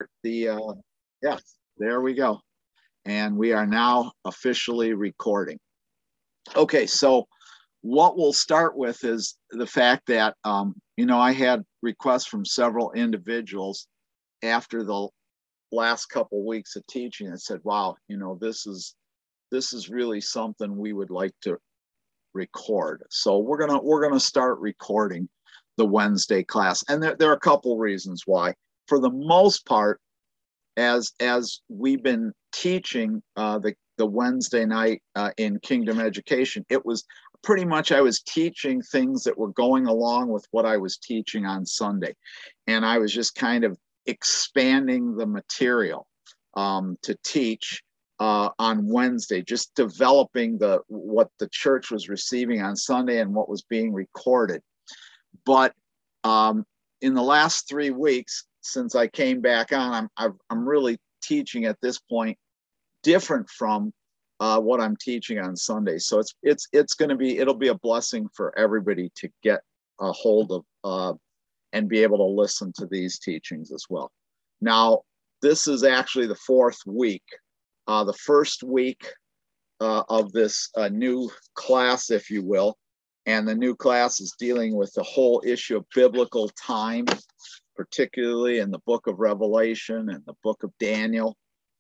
Yes, there we go. And we are now officially recording. Okay, so what we'll start with is the fact that, I had requests from several individuals after the last couple of weeks of teaching that said, wow, this is really something we would like to record. So we're gonna start recording the Wednesday class. And there are a couple reasons why. For the most part, as we've been teaching the Wednesday night in Kingdom Education, it was pretty much I was teaching things that were going along with what I was teaching on Sunday. And I was just kind of expanding the material to teach on Wednesday, just developing what the church was receiving on Sunday and what was being recorded. But in the last 3 weeks, since I came back on, I'm really teaching at this point different from what I'm teaching on Sunday. So it'll be a blessing for everybody to get a hold of and be able to listen to these teachings as well. Now, this is actually the 4th week. The first week of this new class, if you will, and the new class is dealing with the whole issue of biblical time, particularly in the book of Revelation and the book of Daniel.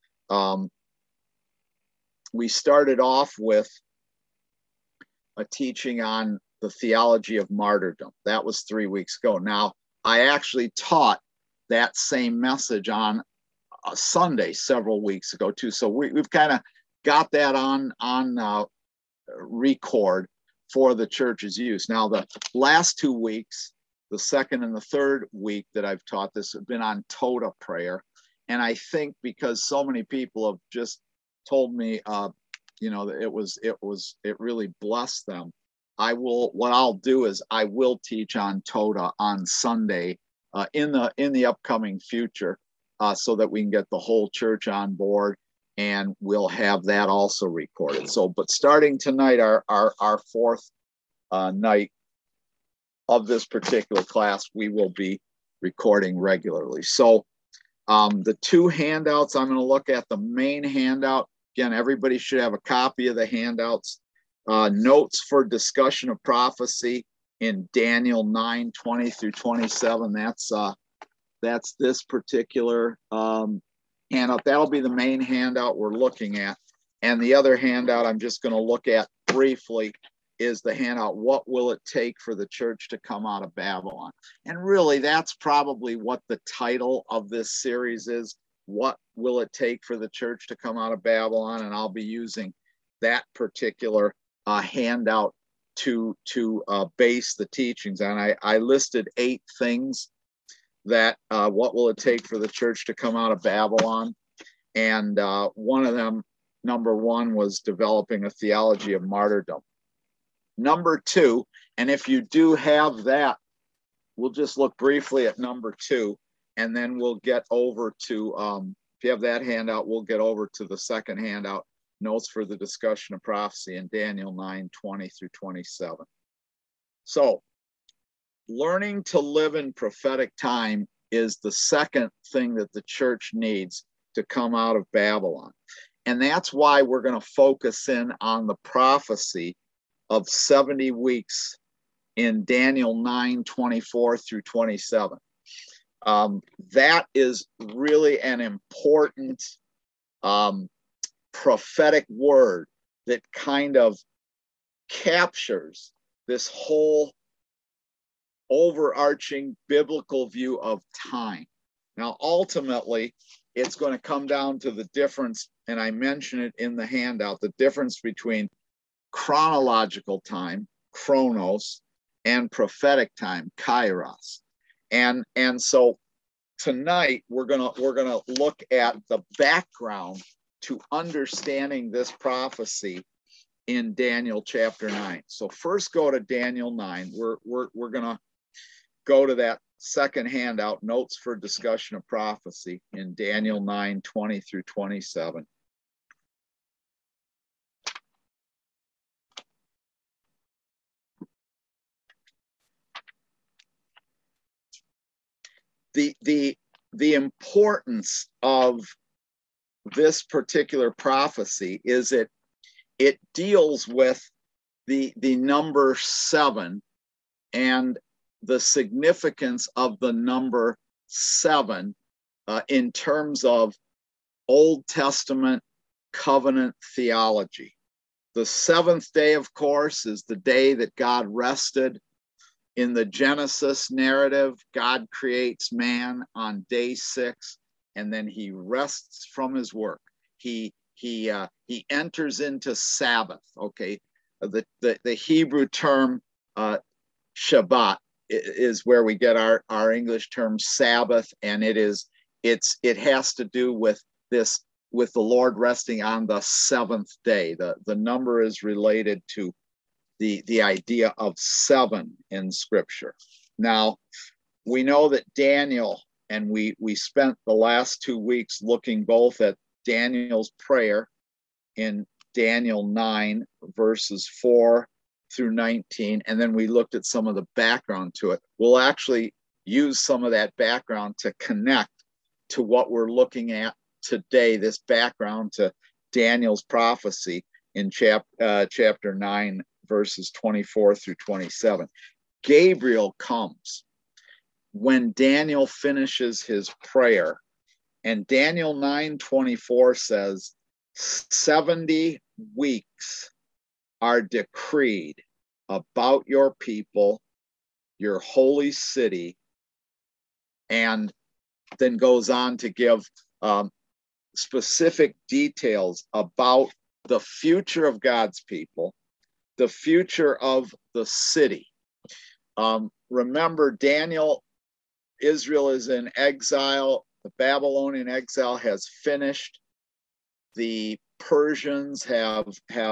We started off with a teaching on the theology of martyrdom. That was 3 weeks ago. Now, I actually taught that same message on a Sunday several weeks ago too. So we've kind of got that on record for the church's use. Now, the last 2 weeks, the second and the third week that I've taught this have been on Toda prayer. And I think because so many people have just told me, that it really blessed them. What I'll do is I will teach on Toda on Sunday in the upcoming future, so that we can get the whole church on board, and we'll have that also recorded. So, but starting tonight, our 4th night of this particular class, we will be recording regularly. So the 2 handouts, I'm going to look at the main handout. Again, everybody should have a copy of the handouts. Notes for discussion of prophecy in Daniel 9:20 through 27. That's this particular handout. That'll be the main handout we're looking at. And the other handout I'm just going to look at briefly is the handout, What Will It Take for the Church to Come Out of Babylon? And really, that's probably what the title of this series is, What Will It Take for the Church to Come Out of Babylon? And I'll be using that particular handout to base the teachings on. I listed 8 things that what will it take for the church to come out of Babylon? And one of them, number 1, was developing a theology of martyrdom. Number 2, and if you do have that, we'll just look briefly at number 2, and then we'll get over to, if you have that handout, we'll get over to the second handout, Notes for the Discussion of Prophecy in Daniel 9:20 through 27. So, learning to live in prophetic time is the second thing that the church needs to come out of Babylon. And that's why we're going to focus in on the prophecy of 70 weeks in Daniel 9:24 through 27. That is really an important prophetic word that kind of captures this whole overarching biblical view of time. Now, ultimately, it's going to come down to the difference, and I mention it in the handout, the difference between chronological time, chronos, and prophetic time, kairos. And so tonight we're gonna look at the background to understanding this prophecy in Daniel chapter 9. So first go to Daniel 9. We're gonna go to that second handout, Notes for Discussion of Prophecy in Daniel 9:20 through 27. The the importance of this particular prophecy is it deals with the number 7 and the significance of the number 7 in terms of Old Testament covenant theology. The 7th day, of course, is the day that God rested. In the Genesis narrative, God creates man on day 6, and then he rests from his work. He enters into Sabbath. Okay, the Hebrew term Shabbat is where we get our English term Sabbath, and it has to do with this, with the Lord resting on the 7th day. The number is related to the idea of 7 in Scripture. Now, we know that Daniel, and we spent the last 2 weeks looking both at Daniel's prayer in Daniel 9, verses 4 through 19, and then we looked at some of the background to it. We'll actually use some of that background to connect to what we're looking at today, this background to Daniel's prophecy in chapter 9, verses 24 through 27. Gabriel comes when Daniel finishes his prayer, and Daniel 9:24 says, 70 weeks are decreed about your people, your holy city, and then goes on to give specific details about the future of God's people, the future of the city. Remember, Israel is in exile. The Babylonian exile has finished. The Persians have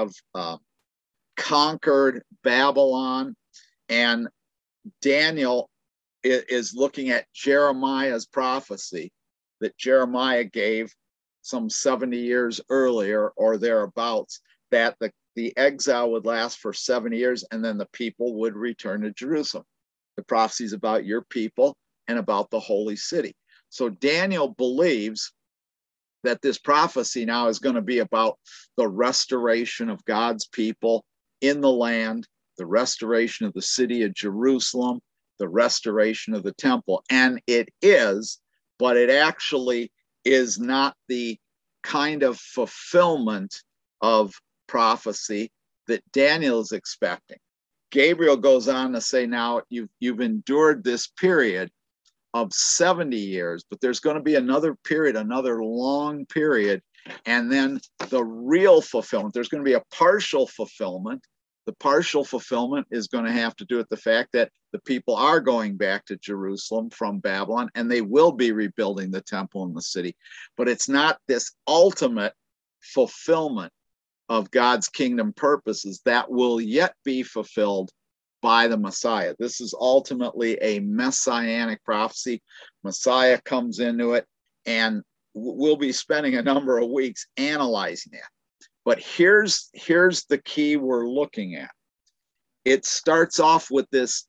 conquered Babylon, and Daniel is looking at Jeremiah's prophecy that Jeremiah gave some 70 years earlier or thereabouts, that the exile would last for 70 years and then the people would return to Jerusalem. The prophecy is about your people and about the holy city. So Daniel believes that this prophecy now is going to be about the restoration of God's people in the land, the restoration of the city of Jerusalem, the restoration of the temple. And it is, but it actually is not the kind of fulfillment of prophecy that Daniel is expecting. Gabriel goes on to say, now you've endured this period of 70 years, but there's going to be another period, another long period, and then the real fulfillment. There's going to be a partial fulfillment. The partial fulfillment is going to have to do with the fact that the people are going back to Jerusalem from Babylon, and they will be rebuilding the temple and the city. But it's not this ultimate fulfillment of God's kingdom purposes that will yet be fulfilled by the Messiah. This is ultimately a messianic prophecy. Messiah comes into it, and we'll be spending a number of weeks analyzing that. But here's the key we're looking at. It starts off with this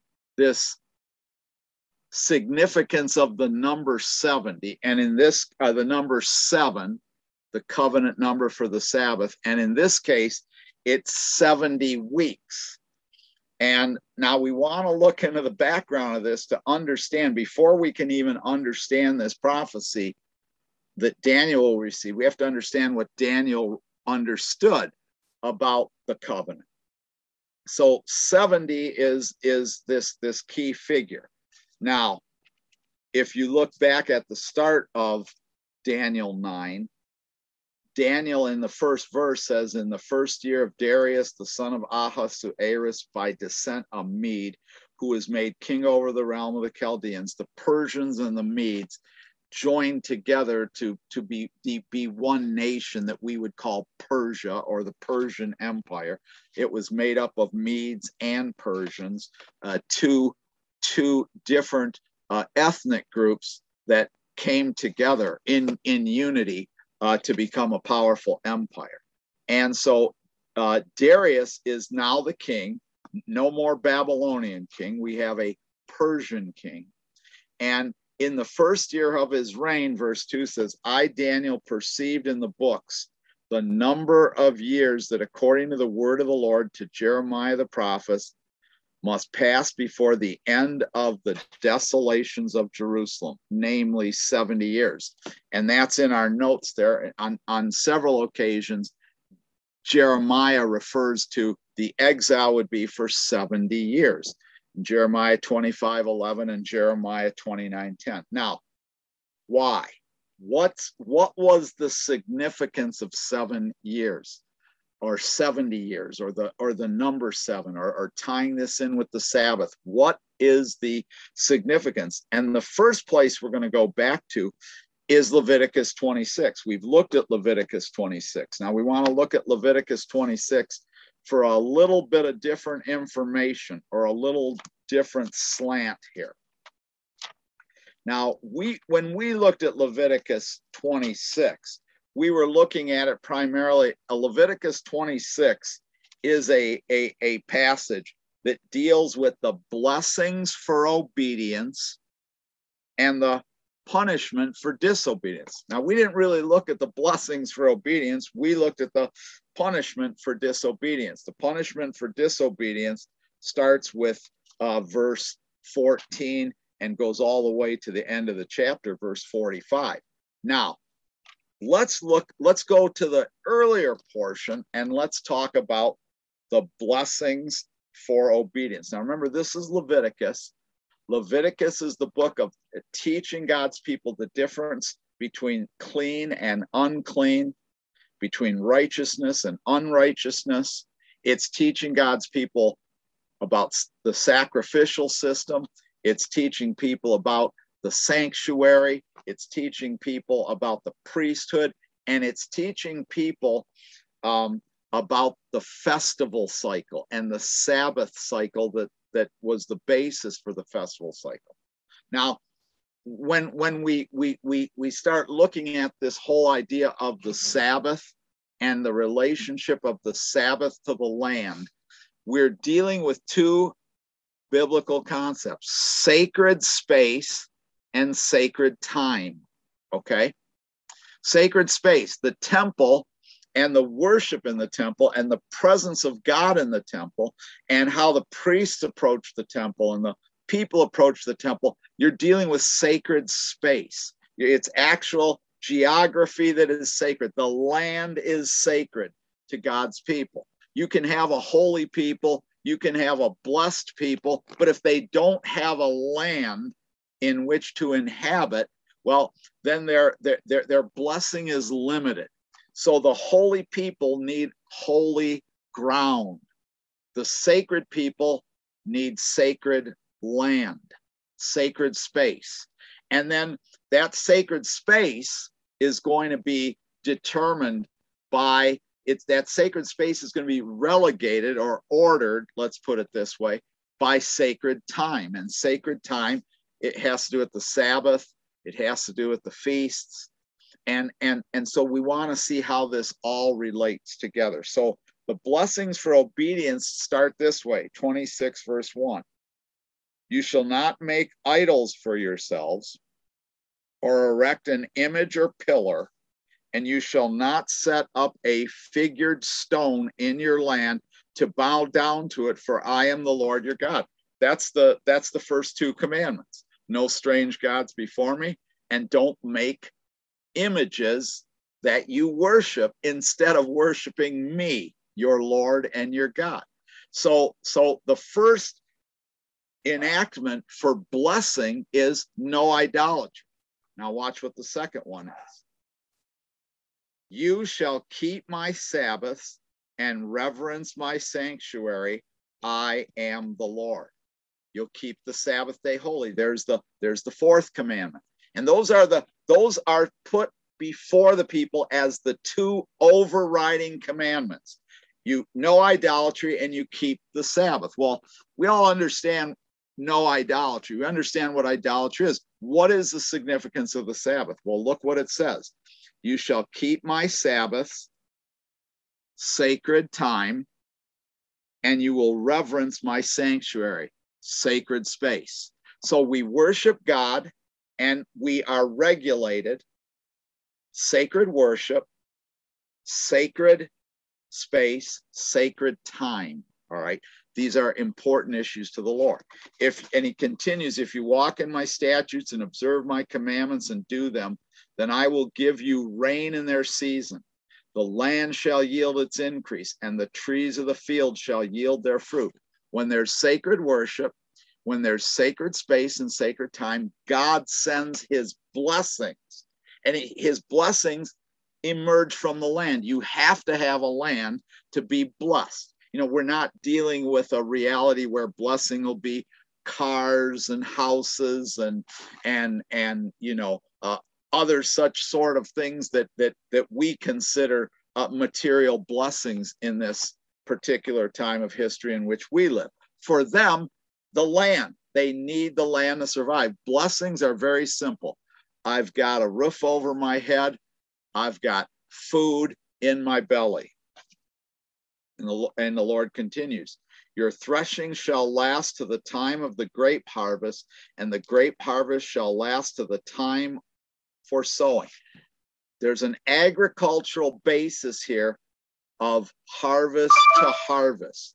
significance of the number 70, and in this the number 7, the covenant number for the Sabbath, and in this case it's 70 weeks. And now we want to look into the background of this to understand, before we can even understand this prophecy that Daniel will receive, we have to understand what Daniel understood about the covenant. So 70 is this key figure. Now, if you look back at the start of Daniel 9, Daniel in the first verse says, in the first year of Darius, the son of Ahasuerus, by descent a Mede, who was made king over the realm of the Chaldeans, the Persians and the Medes joined together to be one nation that we would call Persia, or the Persian Empire. It was made up of Medes and Persians, two different ethnic groups that came together in unity to become a powerful empire. And so Darius is now the king, no more Babylonian king. We have a Persian king. And In the first year of his reign, verse 2 says, I, Daniel, perceived in the books the number of years that according to the word of the Lord to Jeremiah the prophet must pass before the end of the desolations of Jerusalem, namely 70 years. And that's in our notes there. On several occasions, Jeremiah refers to the exile would be for 70 years. Jeremiah 25:11 and Jeremiah 29:10. Now, why? What was the significance of 7 years or 70 years or the number 7 or tying this in with the Sabbath? What is the significance? And the first place we're going to go back to is Leviticus 26. We've looked at Leviticus 26. Now we want to look at Leviticus 26 for a little bit of different information or a little different slant here. Now, when we looked at Leviticus 26, we were looking at it primarily. Leviticus 26 is a passage that deals with the blessings for obedience and the punishment for disobedience. Now, we didn't really look at the blessings for obedience. We looked at the punishment for disobedience. The punishment for disobedience starts with verse 14 and goes all the way to the end of the chapter, verse 45. Now, let's go to the earlier portion and let's talk about the blessings for obedience. Now, remember, this is Leviticus. Leviticus is the book of teaching God's people the difference between clean and unclean, between righteousness and unrighteousness. It's teaching God's people about the sacrificial system. It's teaching people about the sanctuary. It's teaching people about the priesthood. And it's teaching people about the festival cycle and the Sabbath cycle that was the basis for the festival cycle. Now, when we start looking at this whole idea of the Sabbath and the relationship of the Sabbath to the land, we're dealing with two biblical concepts: sacred space and sacred time. Okay? Sacred space, the temple and the worship in the temple and the presence of God in the temple and how the priests approach the temple and the people approach the temple. You're dealing with sacred space. It's actual geography that is sacred. The land is sacred to God's people. You can have a holy people, you can have a blessed people, but if they don't have a land in which to inhabit, well, then their blessing is limited. So the holy people need holy ground. The sacred people need sacred land, sacred space. And then that sacred space is going to be determined by that sacred space is going to be relegated or ordered, let's put it this way, by sacred time. And sacred time, it has to do with the Sabbath, it has to do with the feasts. And so we want to see how this all relates together. So the blessings for obedience start this way, 26 verse 1. You shall not make idols for yourselves or erect an image or pillar, and you shall not set up a figured stone in your land to bow down to it, for I am the Lord your God. That's the first two commandments. No strange gods before me, and don't make images that you worship instead of worshiping me, your Lord and your God. So the first enactment for blessing is no idolatry. Now watch what the second one is. You shall keep my Sabbaths and reverence my sanctuary. I am the Lord. You'll keep the Sabbath day holy. There's the fourth commandment. And those are put before the people as the two overriding commandments. You no idolatry and you keep the Sabbath. Well, we all understand no idolatry. We understand what idolatry is. What is the significance of the Sabbath? Well, look what it says. You shall keep my Sabbaths, sacred time, and you will reverence my sanctuary, sacred space. So we worship God and we are regulated: sacred worship, sacred space, sacred time. All right. These are important issues to the Lord. And he continues, if you walk in my statutes and observe my commandments and do them, then I will give you rain in their season. The land shall yield its increase, and the trees of the field shall yield their fruit. When there's sacred worship, when there's sacred space and sacred time, God sends his blessings, and his blessings emerge from the land. You have to have a land to be blessed. We're not dealing with a reality where blessing will be cars and houses and other such sort of things that we consider material blessings in this particular time of history in which we live. For them, the land, they need the land to survive. Blessings are very simple. I've got a roof over my head. I've got food in my belly. And the Lord continues, your threshing shall last to the time of the grape harvest, and the grape harvest shall last to the time for sowing. There's an agricultural basis here of harvest to harvest.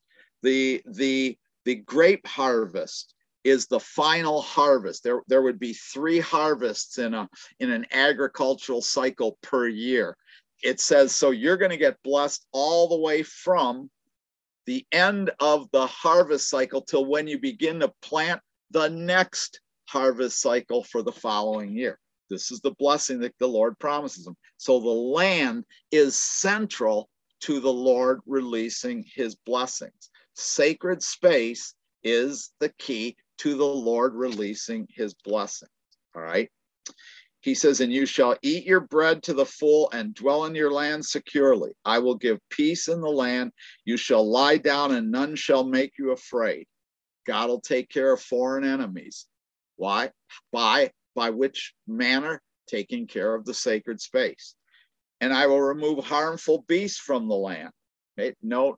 The grape harvest is the final harvest. There would be 3 harvests in an agricultural cycle per year. It says, so you're going to get blessed all the way from the end of the harvest cycle till when you begin to plant the next harvest cycle for the following year. This is the blessing that the Lord promises them. So the land is central to the Lord releasing his blessings. Sacred space is the key to the Lord releasing his blessings. All right. He says, and you shall eat your bread to the full and dwell in your land securely. I will give peace in the land. You shall lie down and none shall make you afraid. God will take care of foreign enemies. Why? By which manner? Taking care of the sacred space. And I will remove harmful beasts from the land. Okay?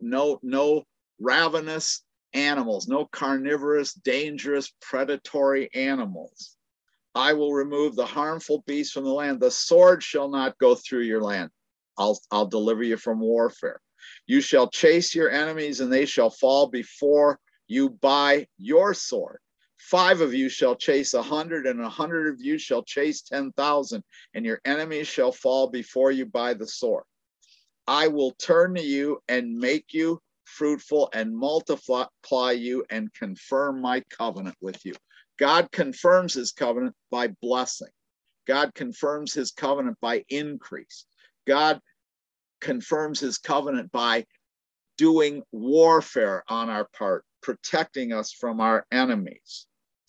No ravenous animals, no carnivorous, dangerous, predatory animals. I will remove the harmful beasts from the land. The sword shall not go through your land. I'll deliver you from warfare. You shall chase your enemies, and they shall fall before you by your sword. 5 of you shall chase 100, and 100 of you shall chase 10,000, and your enemies shall fall before you by the sword. I will turn to you and make you fruitful and multiply you and confirm my covenant with you. God confirms his covenant by blessing. God confirms his covenant by increase. God confirms his covenant by doing warfare on our part, protecting us from our enemies.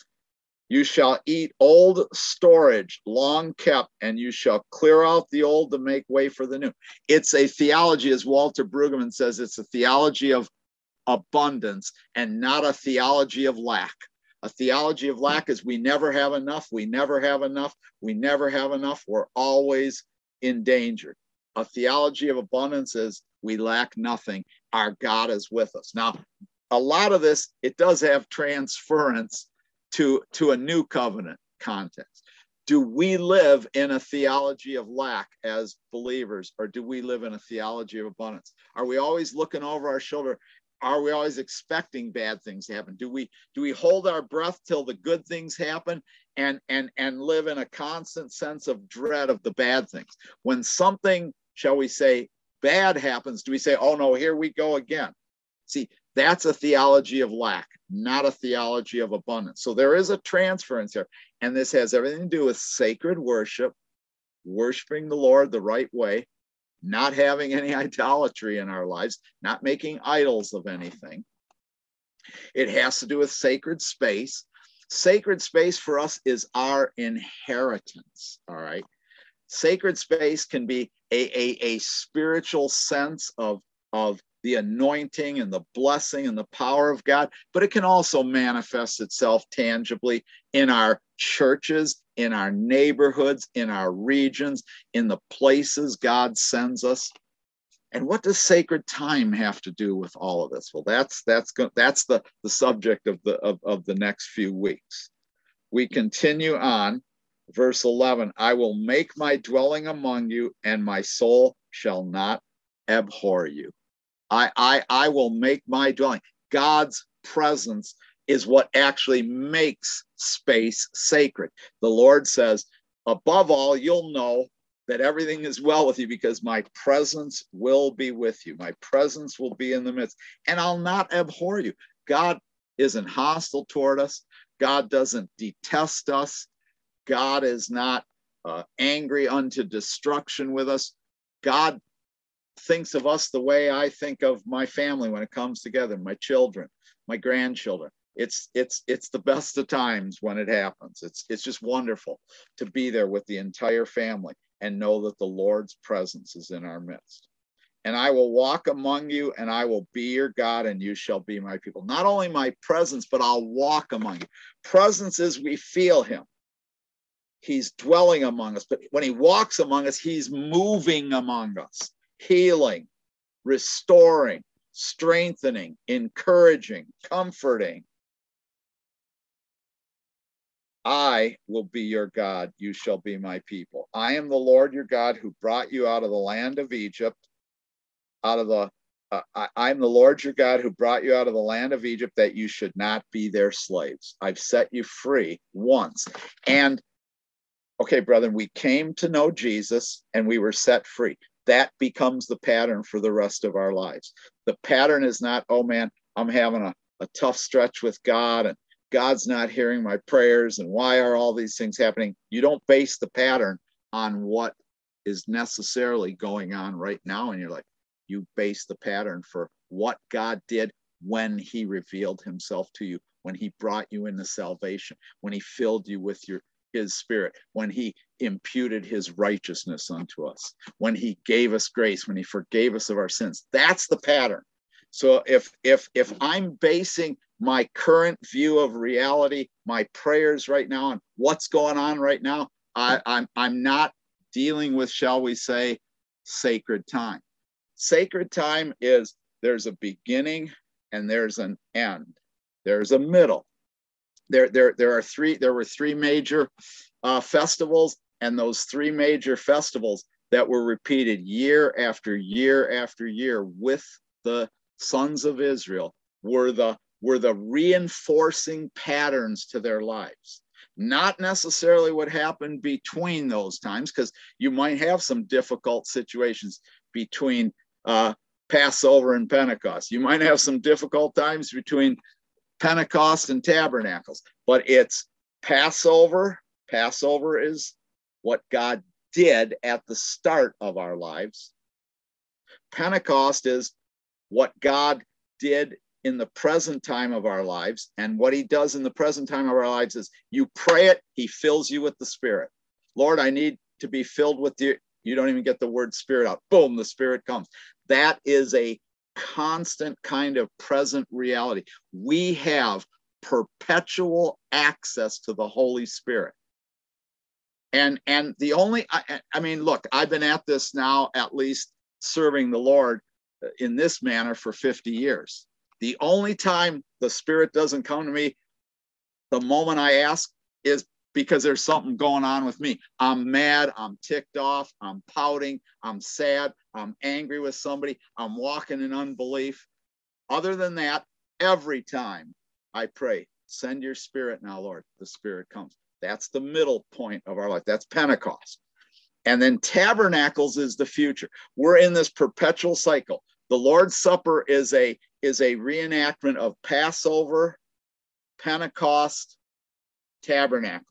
You shall eat old storage, long kept, and you shall clear out the old to make way for the new. It's a theology, as Walter Brueggemann says, it's a theology of abundance and not a theology of lack. A theology of lack is we never have enough, we never have enough, we never have enough, we're always in danger. A theology of abundance is we lack nothing, our God is with us. Now, a lot of this, it does have transference to a new covenant context. Do we live in a theology of lack as believers, or do we live in a theology of abundance? Are we always looking over our shoulder? Are we always expecting bad things to happen? Do we hold our breath till the good things happen and live in a constant sense of dread of the bad things? When something, shall we say, bad happens, do we say, oh no, here we go again? See, that's a theology of lack, not a theology of abundance. So there is a transference here, and this has everything to do with sacred worship, worshiping the Lord the right way, not having any idolatry in our lives, not making idols of anything. It has to do with sacred space. Sacred space for us is our inheritance, all right? Sacred space can be a spiritual sense of the anointing and the blessing and the power of God, but it can also manifest itself tangibly in our churches, in our neighborhoods, in our regions, in the places God sends us. And what does sacred time have to do with all of this? Well, that's the subject of the next few weeks. We continue on Verse 11, I will make my dwelling among you, and my soul shall not abhor you. I will make my dwelling. God's presence is what actually makes space sacred. The Lord says, above all, you'll know that everything is well with you because my presence will be with you. My presence will be in the midst, and I'll not abhor you. God isn't hostile toward us. God doesn't detest us. God is not angry unto destruction with us. God thinks of us the way I think of my family when it comes together, my children, my grandchildren. It's the best of times when it happens. It's just wonderful to be there with the entire family and know that the Lord's presence is in our midst. And I will walk among you, and I will be your God, and you shall be my people. Not only my presence, but I'll walk among you. Presence is we feel him. He's dwelling among us, but when he walks among us, he's moving among us, healing, restoring, strengthening, encouraging, comforting. I will be your God. You shall be my people. I am the Lord your God who brought you out of the land of Egypt, I'm the Lord your God who brought you out of the land of Egypt, that you should not be their slaves. I've set you free once. And okay, brethren, we came to know Jesus and we were set free. That becomes the pattern for the rest of our lives. The pattern is not, oh man, I'm having a tough stretch with God and God's not hearing my prayers and why are all these things happening? You don't base the pattern on what is necessarily going on right now in your life. You base the pattern for what God did when he revealed himself to you, when he brought you into salvation, when he filled you with his spirit, when he imputed his righteousness unto us, when he gave us grace, when he forgave us of our sins. That's the pattern. So if I'm basing my current view of reality, my prayers right now, on what's going on right now, I'm not dealing with, shall we say, sacred time. Sacred time is there's a beginning and there's an end. There's a middle. There were three major festivals, and those three major festivals that were repeated year after year after year with the sons of Israel were the reinforcing patterns to their lives. Not necessarily what happened between those times, because you might have some difficult situations between Passover and Pentecost. You might have some difficult times between Pentecost and Tabernacles, but it's Passover. Passover is what God did at the start of our lives. Pentecost is what God did in the present time of our lives. And what he does in the present time of our lives is you pray it, he fills you with the Spirit. Lord, I need to be filled with you. You don't even get the word Spirit out. Boom, the Spirit comes. That is a constant kind of present reality. We have perpetual access to the Holy Spirit. And the only, I mean, look, I've been at this now, at least serving the Lord in this manner for 50 years. The only time the Spirit doesn't come to me the moment I ask is because there's something going on with me. I'm mad, I'm ticked off, I'm pouting, I'm sad, I'm angry with somebody, I'm walking in unbelief. Other than that, every time I pray, send your Spirit now, Lord, the Spirit comes. That's the middle point of our life. That's Pentecost. And then Tabernacles is the future. We're in this perpetual cycle. The Lord's Supper is a reenactment of Passover, Pentecost, Tabernacles.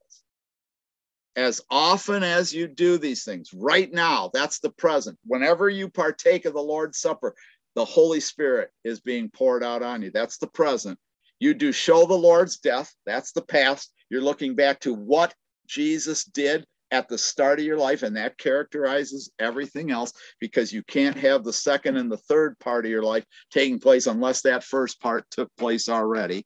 As often as you do these things, right now, that's the present. Whenever you partake of the Lord's Supper, the Holy Spirit is being poured out on you. That's the present. You do show the Lord's death. That's the past. You're looking back to what Jesus did at the start of your life, and that characterizes everything else, because you can't have the second and the third part of your life taking place unless that first part took place already.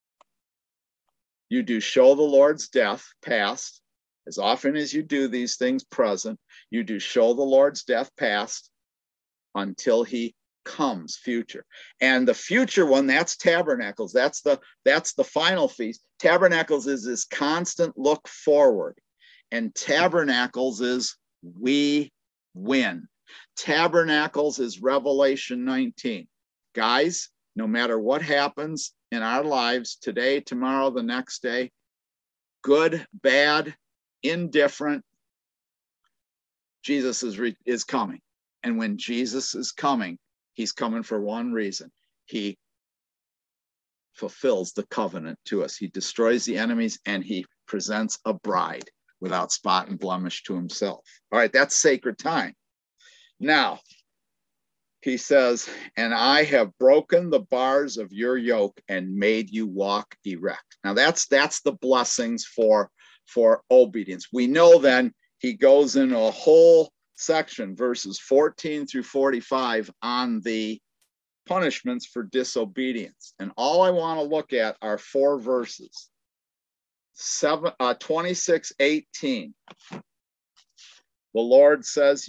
You do show the Lord's death, past. As often as you do these things, present. You do show the Lord's death, past, until he comes, future. And the future one, that's Tabernacles. That's the final feast. Tabernacles is this constant look forward. And tabernacles is we win. Tabernacles is Revelation 19. Guys, no matter what happens in our lives today, tomorrow, the next day, good, bad, indifferent, Jesus is coming. And when Jesus is coming, he's coming for one reason. He fulfills the covenant to us. He destroys the enemies and he presents a bride without spot and blemish to himself. All right, that's sacred time. Now, he says, and I have broken the bars of your yoke and made you walk erect. Now that's the blessings for obedience. We know then he goes in a whole section, verses 14 through 45, on the punishments for disobedience. And all I want to look at are 4 verses. 26:18. The Lord says,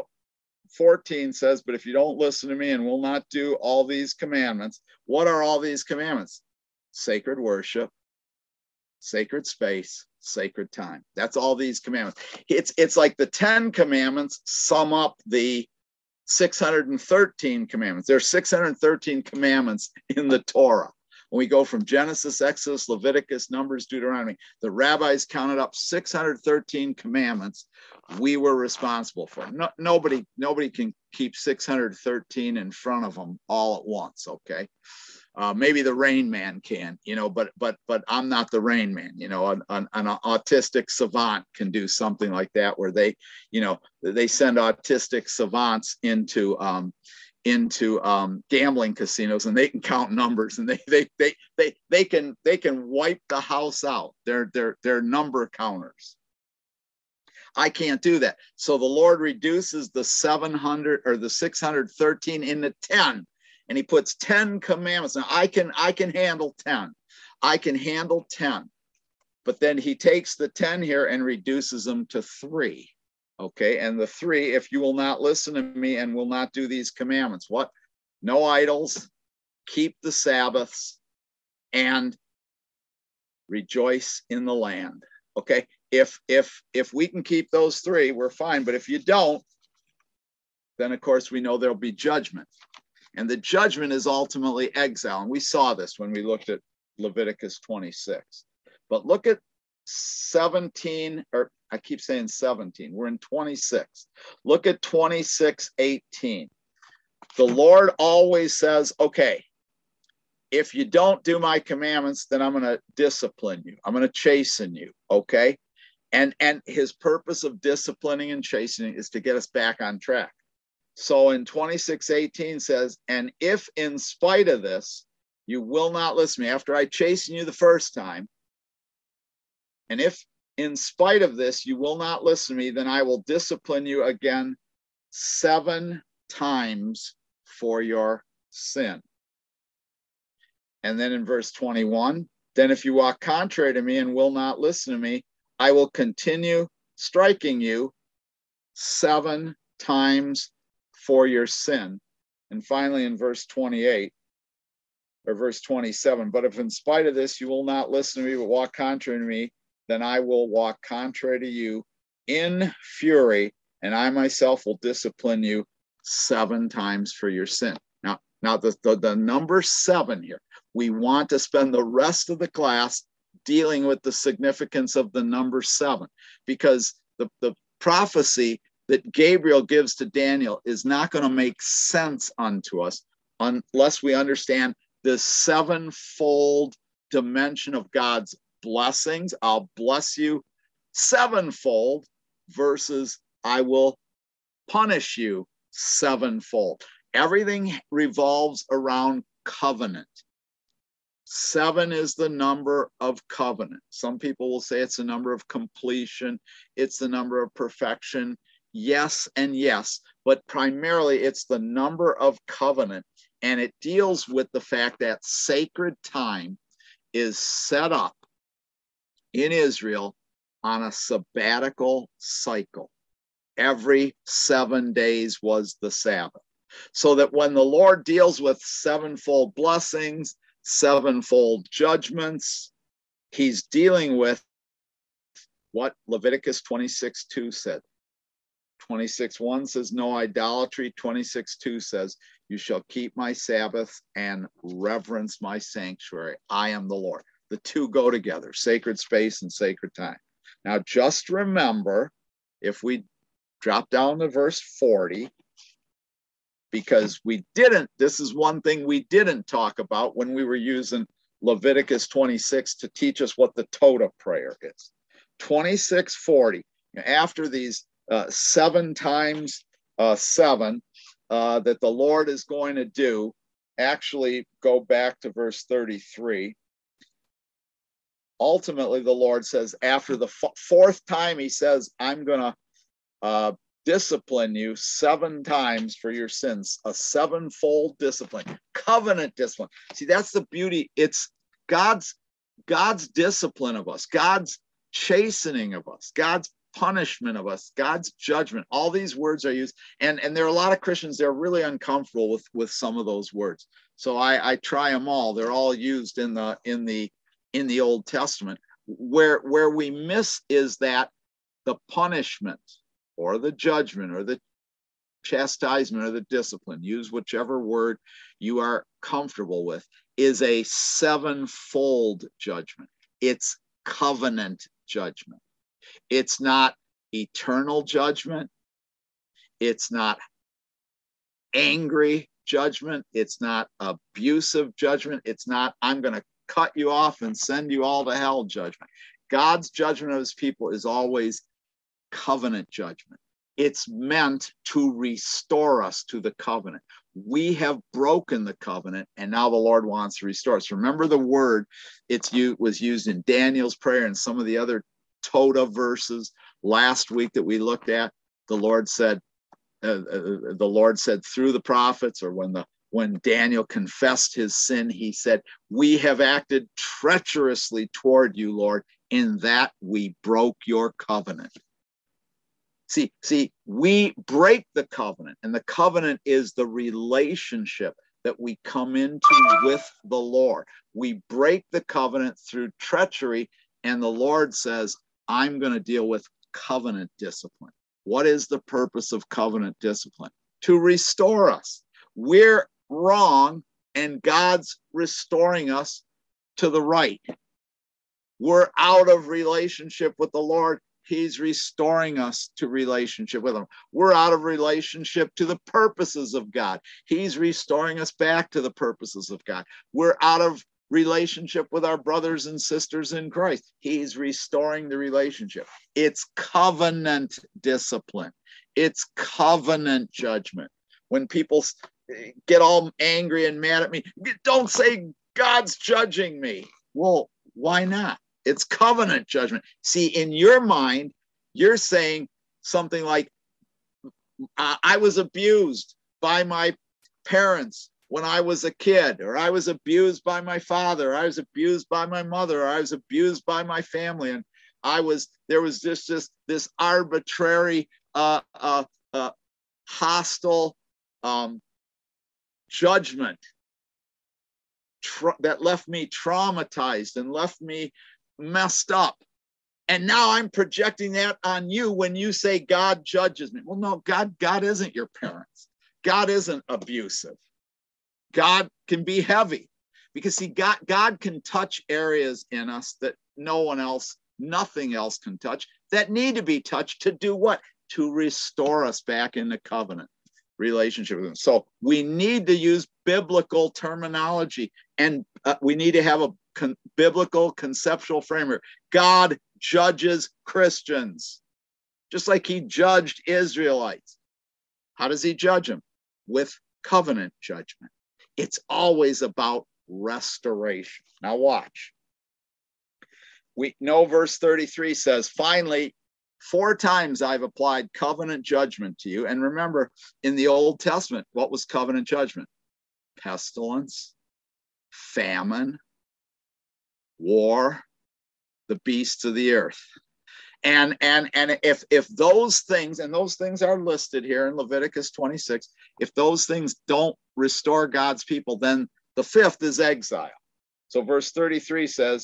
14 says, but if you don't listen to me and will not do all these commandments, what are all these commandments? Sacred worship, sacred space, sacred time. That's all these commandments. It's like the 10 commandments sum up the 613 commandments. There are 613 commandments in the Torah. When we go from Genesis, Exodus, Leviticus, Numbers, Deuteronomy, the rabbis counted up 613 commandments we were responsible for. Nobody can keep 613 in front of them all at once, okay? Maybe the Rain Man can, but I'm not the Rain Man. An autistic savant can do something like that, where they send autistic savants into gambling casinos, and they can count numbers, and they can wipe the house out. They're number counters. I can't do that. So the Lord reduces the 700 or the 613 into 10. And he puts 10 commandments. Now I can handle 10. I can handle 10. But then he takes the 10 here and reduces them to 3. Okay. And the 3, if you will not listen to me and will not do these commandments, what? No idols, keep the Sabbaths, and rejoice in the land. Okay. If we can keep those 3, we're fine. But if you don't, then of course we know there'll be judgment. And the judgment is ultimately exile. And we saw this when we looked at Leviticus 26. But look at 17, or I keep saying 17. We're in 26. Look at 26:18. The Lord always says, okay, if you don't do my commandments, then I'm going to discipline you. I'm going to chasten you, okay? And his purpose of disciplining and chastening is to get us back on track. So in 26:18 says, and if in spite of this, you will not listen to me, after I chasten you the first time, and if in spite of this, you will not listen to me, then I will discipline you again 7 times for your sin. And then in verse 21, then if you walk contrary to me and will not listen to me, I will continue striking you 7 times for your sin. And finally, in verse 28 or verse 27, but if in spite of this you will not listen to me but walk contrary to me, then I will walk contrary to you in fury, and I myself will discipline you 7 times for your sin. Now the number 7 here, we want to spend the rest of the class dealing with the significance of the number 7, because the prophecy that Gabriel gives to Daniel is not going to make sense unto us unless we understand this 7-fold dimension of God's blessings. I'll bless you 7-fold versus I will punish you 7-fold. Everything revolves around covenant. 7 is the number of covenant. Some people will say it's the number of completion. It's the number of perfection. Yes and yes, but primarily it's the number of covenant, and it deals with the fact that sacred time is set up in Israel on a sabbatical cycle. Every 7 days was the Sabbath. So that when the Lord deals with 7-fold blessings, 7-fold judgments, he's dealing with what Leviticus 26:2 said. 26:1 says no idolatry. 26:2 says you shall keep my Sabbaths and reverence my sanctuary. I am the Lord. The two go together, sacred space and sacred time. Now, just remember, if we drop down to verse 40, because this is one thing we didn't talk about when we were using Leviticus 26 to teach us what the Todah prayer is. 26:40, after these 7 times 7 that the Lord is going to do, actually go back to verse 33. Ultimately, the Lord says, after the 4th time, he says, I'm going to discipline you 7 times for your sins, a 7-fold discipline, covenant discipline. See, that's the beauty. It's God's discipline of us, God's chastening of us, God's punishment of us, God's judgment. All these words are used, and there are a lot of Christians, they're really uncomfortable with some of those words. So I try them all. They're all used in the Old Testament. Where we miss is that the punishment or the judgment or the chastisement or the discipline, use whichever word you are comfortable with, is a 7-fold judgment. It's covenant judgment. It's not eternal judgment. It's not angry judgment. It's not abusive judgment. It's not, I'm going to cut you off and send you all to hell judgment. God's judgment of his people is always covenant judgment. It's meant to restore us to the covenant. We have broken the covenant, and now the Lord wants to restore us. Remember the word, was used in Daniel's prayer and some of the other Todah verses last week that we looked at. The Lord said through the prophets, or when Daniel confessed his sin, he said, we have acted treacherously toward you, Lord, in that we broke your covenant. See, we break the covenant, and the covenant is the relationship that we come into with the Lord. We break the covenant through treachery, and the Lord says, I'm going to deal with covenant discipline. What is the purpose of covenant discipline? To restore us. We're wrong, and God's restoring us to the right. We're out of relationship with the Lord. He's restoring us to relationship with him. We're out of relationship to the purposes of God. He's restoring us back to the purposes of God. We're out of relationship with our brothers and sisters in Christ. He's restoring the relationship. It's covenant discipline. It's covenant judgment. When people get all angry and mad at me, don't say God's judging me. Well, why not? It's covenant judgment. See, in your mind, you're saying something like, I was abused by my parents when I was a kid, or I was abused by my father, or I was abused by my mother, or I was abused by my family, and there was just this arbitrary, hostile judgment that left me traumatized and left me messed up. And now I'm projecting that on you when you say God judges me. Well, no, God isn't your parents. God isn't abusive. God can be heavy, because see, God can touch areas in us that nothing else can touch, that need to be touched to do what? To restore us back in the covenant relationship with him. So we need to use biblical terminology, and we need to have a biblical conceptual framework. God judges Christians, just like he judged Israelites. How does he judge them? With covenant judgment. It's always about restoration. Now watch. We know verse 33 says, finally, 4 times I've applied covenant judgment to you. And remember, in the Old Testament, what was covenant judgment? Pestilence, famine, war, the beasts of the earth. And if those things, and those things are listed here in Leviticus 26, if those things don't restore God's people, then the 5th is exile. So verse 33 says,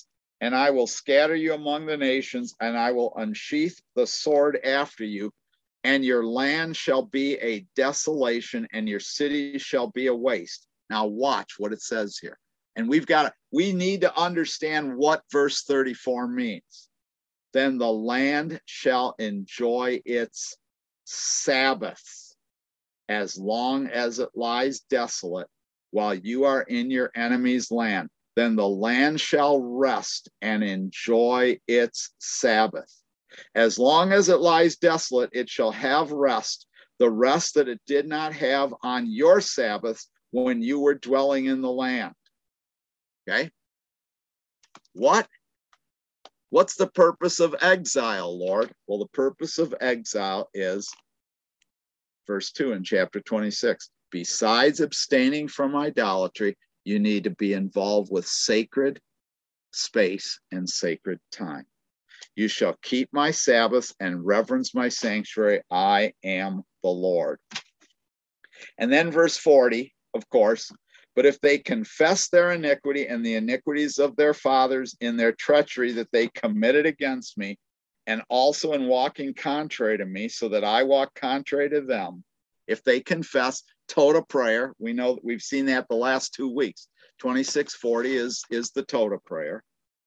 and I will scatter you among the nations, and I will unsheath the sword after you, and your land shall be a desolation, and your city shall be a waste. Now watch what it says here. And we need to understand what verse 34 means. Then the land shall enjoy its Sabbaths as long as it lies desolate while you are in your enemy's land. Then the land shall rest and enjoy its Sabbath. As long as it lies desolate, it shall have rest, the rest that it did not have on your Sabbaths when you were dwelling in the land. Okay? What's the purpose of exile, Lord? Well, the purpose of exile is verse 2 in chapter 26. Besides abstaining from idolatry, you need to be involved with sacred space and sacred time. You shall keep my Sabbaths and reverence my sanctuary. I am the Lord. And then verse 40, of course, but if they confess their iniquity and the iniquities of their fathers in their treachery that they committed against me, and also in walking contrary to me, so that I walk contrary to them, if they confess, Toda prayer, we know that we've seen that the last 2 weeks. 2640 is the Toda prayer.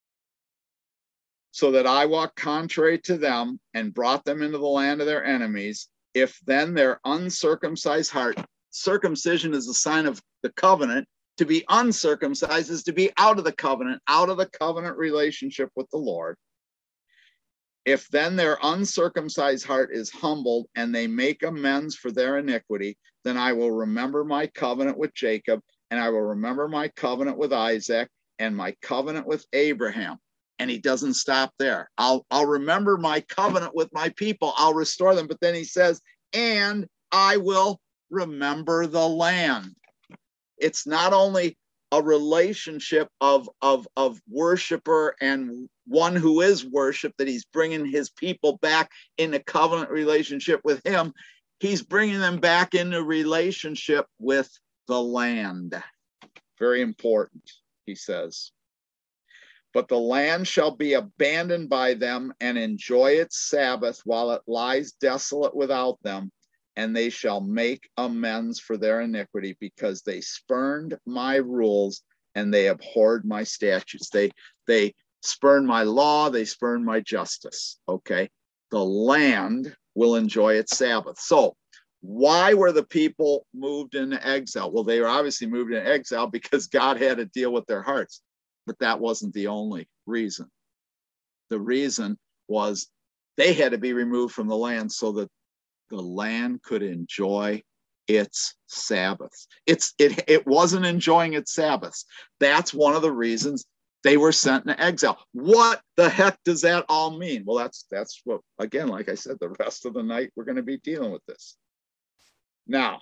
So that I walk contrary to them and brought them into the land of their enemies, if then their uncircumcised heart, circumcision is a sign of the covenant. To be uncircumcised is to be out of the covenant relationship with the Lord. If then their uncircumcised heart is humbled and they make amends for their iniquity, then I will remember my covenant with Jacob, and I will remember my covenant with Isaac, and my covenant with Abraham. And he doesn't stop there. I'll remember my covenant with my people. I'll restore them. But then he says, and I will remember the land. It's not only a relationship of worshiper and one who is worship, that he's bringing his people back in a covenant relationship with him. He's bringing them back into relationship with the land. Very important, he says. But the land shall be abandoned by them and enjoy its Sabbath while it lies desolate without them. And they shall make amends for their iniquity, because they spurned my rules and they abhorred my statutes. They spurned my law, they spurned my justice. Okay. The land will enjoy its Sabbath. So why were the people moved into exile? Well, they were obviously moved into exile because God had to deal with their hearts. But that wasn't the only reason. The reason was they had to be removed from the land so that the land could enjoy its Sabbaths. It wasn't enjoying its Sabbaths. That's one of the reasons they were sent into exile. What the heck does that all mean? Well, that's what, again, like I said, the rest of the night we're going to be dealing with this. Now,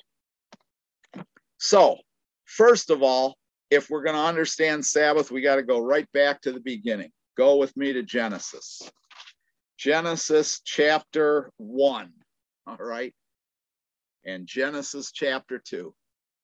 so first of all, if we're going to understand Sabbath, we got to go right back to the beginning. Go with me to Genesis. Genesis chapter 1. All right. And Genesis chapter 2.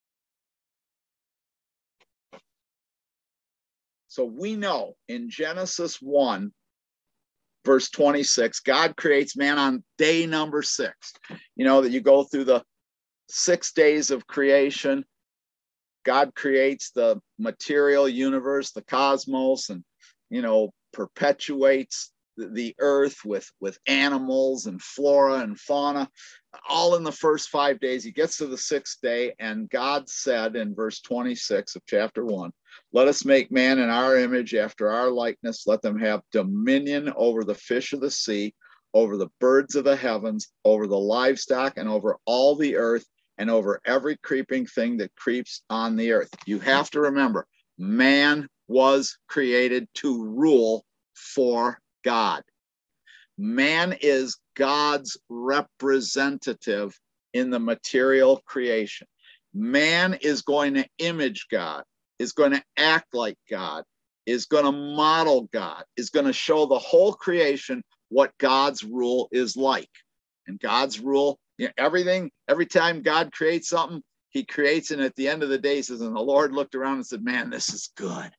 So we know in Genesis 1, verse 26, God creates man on day number 6. You know that you go through the 6 days of creation. God creates the material universe, the cosmos, and, perpetuates the earth with animals and flora and fauna, all in the first 5 days. He gets to the 6th day, and God said in verse 26 of chapter 1, let us make man in our image, after our likeness. Let them have dominion over the fish of the sea, over the birds of the heavens, over the livestock, and over all the earth, and over every creeping thing that creeps on the earth. You have to remember, man was created to rule for God. Man is God's representative in the material creation. Man is going to image God, is going to act like God, is going to model God, is going to show the whole creation what God's rule is like. And God's rule, everything, every time God creates something, he creates, and at the end of the day, he says, and the Lord looked around and said, man, this is good.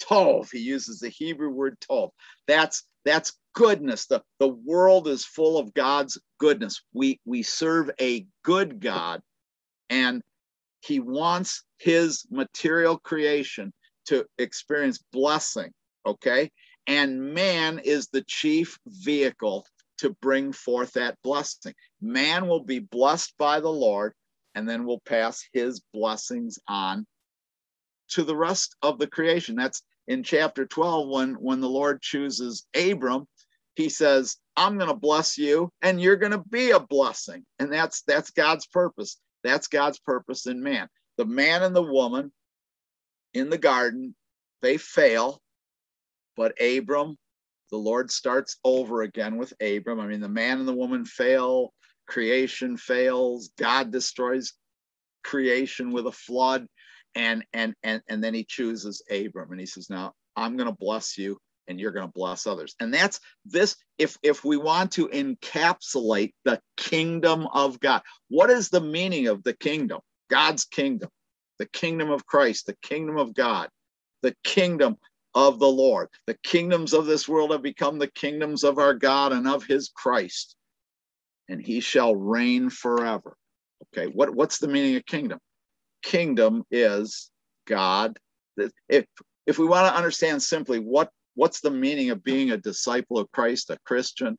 Tov. He uses the Hebrew word tov. That's goodness. The world is full of God's goodness. We serve a good God, and he wants his material creation to experience blessing, okay? And man is the chief vehicle to bring forth that blessing. Man will be blessed by the Lord, and then will pass his blessings on to the rest of the creation. That's in chapter 12, when the Lord chooses Abram, he says, I'm going to bless you, and you're going to be a blessing. And that's God's purpose. That's God's purpose in man. The man and the woman in the garden, they fail, but Abram, the Lord starts over again with Abram. I mean, the man and the woman fail, creation fails, God destroys creation with a flood, and then he chooses Abram, and he says, now I'm going to bless you, and you're going to bless others. And that's this. If we want to encapsulate the kingdom of God, what is the meaning of the kingdom? God's kingdom, the kingdom of Christ, the kingdom of God, the kingdom of the Lord. The kingdoms of this world have become the kingdoms of our God and of his Christ, and he shall reign forever. Okay, what's the meaning of kingdom? Kingdom is God. If we want to understand simply what's the meaning of being a disciple of Christ, a Christian,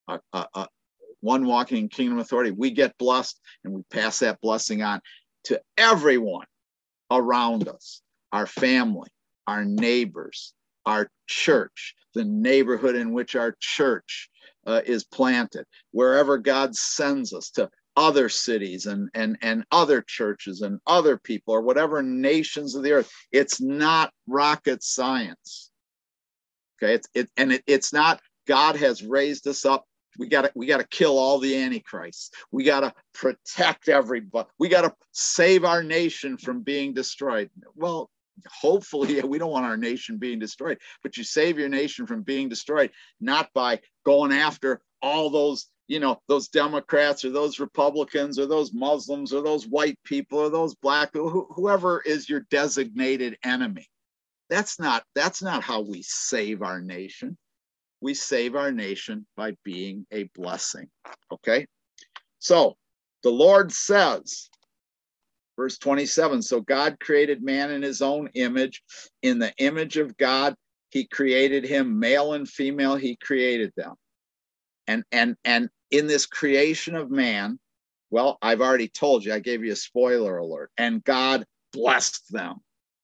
one walking in kingdom authority, we get blessed, and we pass that blessing on to everyone around us, our family, our neighbors, our church, the neighborhood in which our church is planted, wherever God sends us, to other cities and other churches and other people, or whatever nations of the earth. It's not rocket science. Okay, it's not God has raised us up. We gotta kill all the antichrists. We gotta protect everybody. We gotta save our nation from being destroyed. Well, hopefully we don't want our nation being destroyed, but you save your nation from being destroyed not by going after all those, those Democrats or those Republicans or those Muslims or those white people or those black people, whoever is your designated enemy. That's not how we save our nation. We save our nation by being a blessing. Okay? So the Lord says, verse 27, so God created man in his own image. In the image of God, he created him, male and female, he created them. And in this creation of man, well, I've already told you, I gave you a spoiler alert, and God blessed them.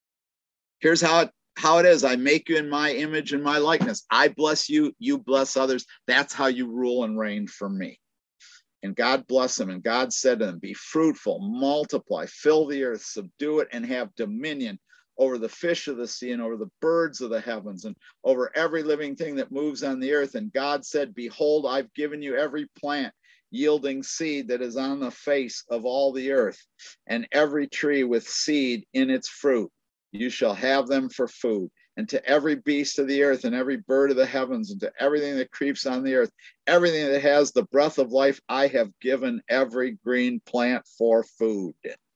Here's how it is. I make you in my image and my likeness. I bless you, you bless others. That's how you rule and reign for me. And God blessed them, and God said to them, be fruitful, multiply, fill the earth, subdue it, and have dominion over the fish of the sea and over the birds of the heavens and over every living thing that moves on the earth. And God said, behold, I've given you every plant yielding seed that is on the face of all the earth, and every tree with seed in its fruit. You shall have them for food. And to every beast of the earth and every bird of the heavens and to everything that creeps on the earth, everything that has the breath of life, I have given every green plant for food.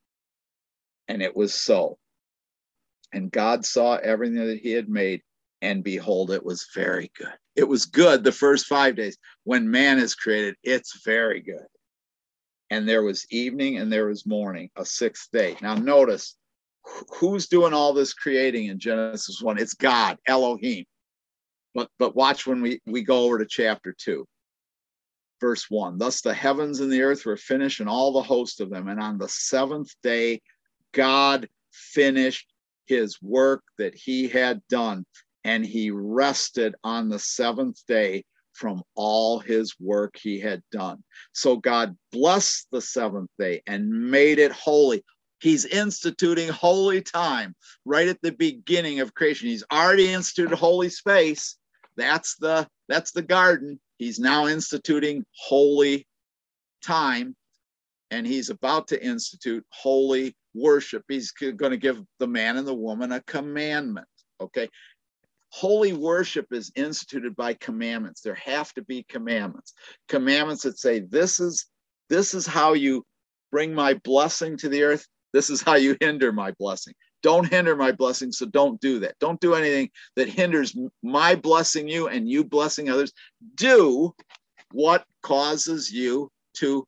And it was so. And God saw everything that he had made, and behold, it was very good. It was good the first 5 days. When man is created, it's very good. And there was evening and there was morning, a sixth day. Now notice, who's doing all this creating in Genesis 1? It's God, Elohim. But watch when we go over to chapter 2. Verse 1, thus the heavens and the earth were finished and all the host of them. And on the seventh day, God finished his work that he had done, and he rested on the seventh day from all his work he had done. So God blessed the seventh day and made it holy. He's instituting holy time right at the beginning of creation. He's already instituted holy space. That's the garden. He's now instituting holy time, and he's about to institute holy worship. He's going to give the man and the woman a commandment. Okay. Holy worship is instituted by commandments. There have to be commandments. Commandments that say, this is how you bring my blessing to the earth. This is how you hinder my blessing. Don't hinder my blessing, so don't do that. Don't do anything that hinders my blessing you and you blessing others. Do what causes you to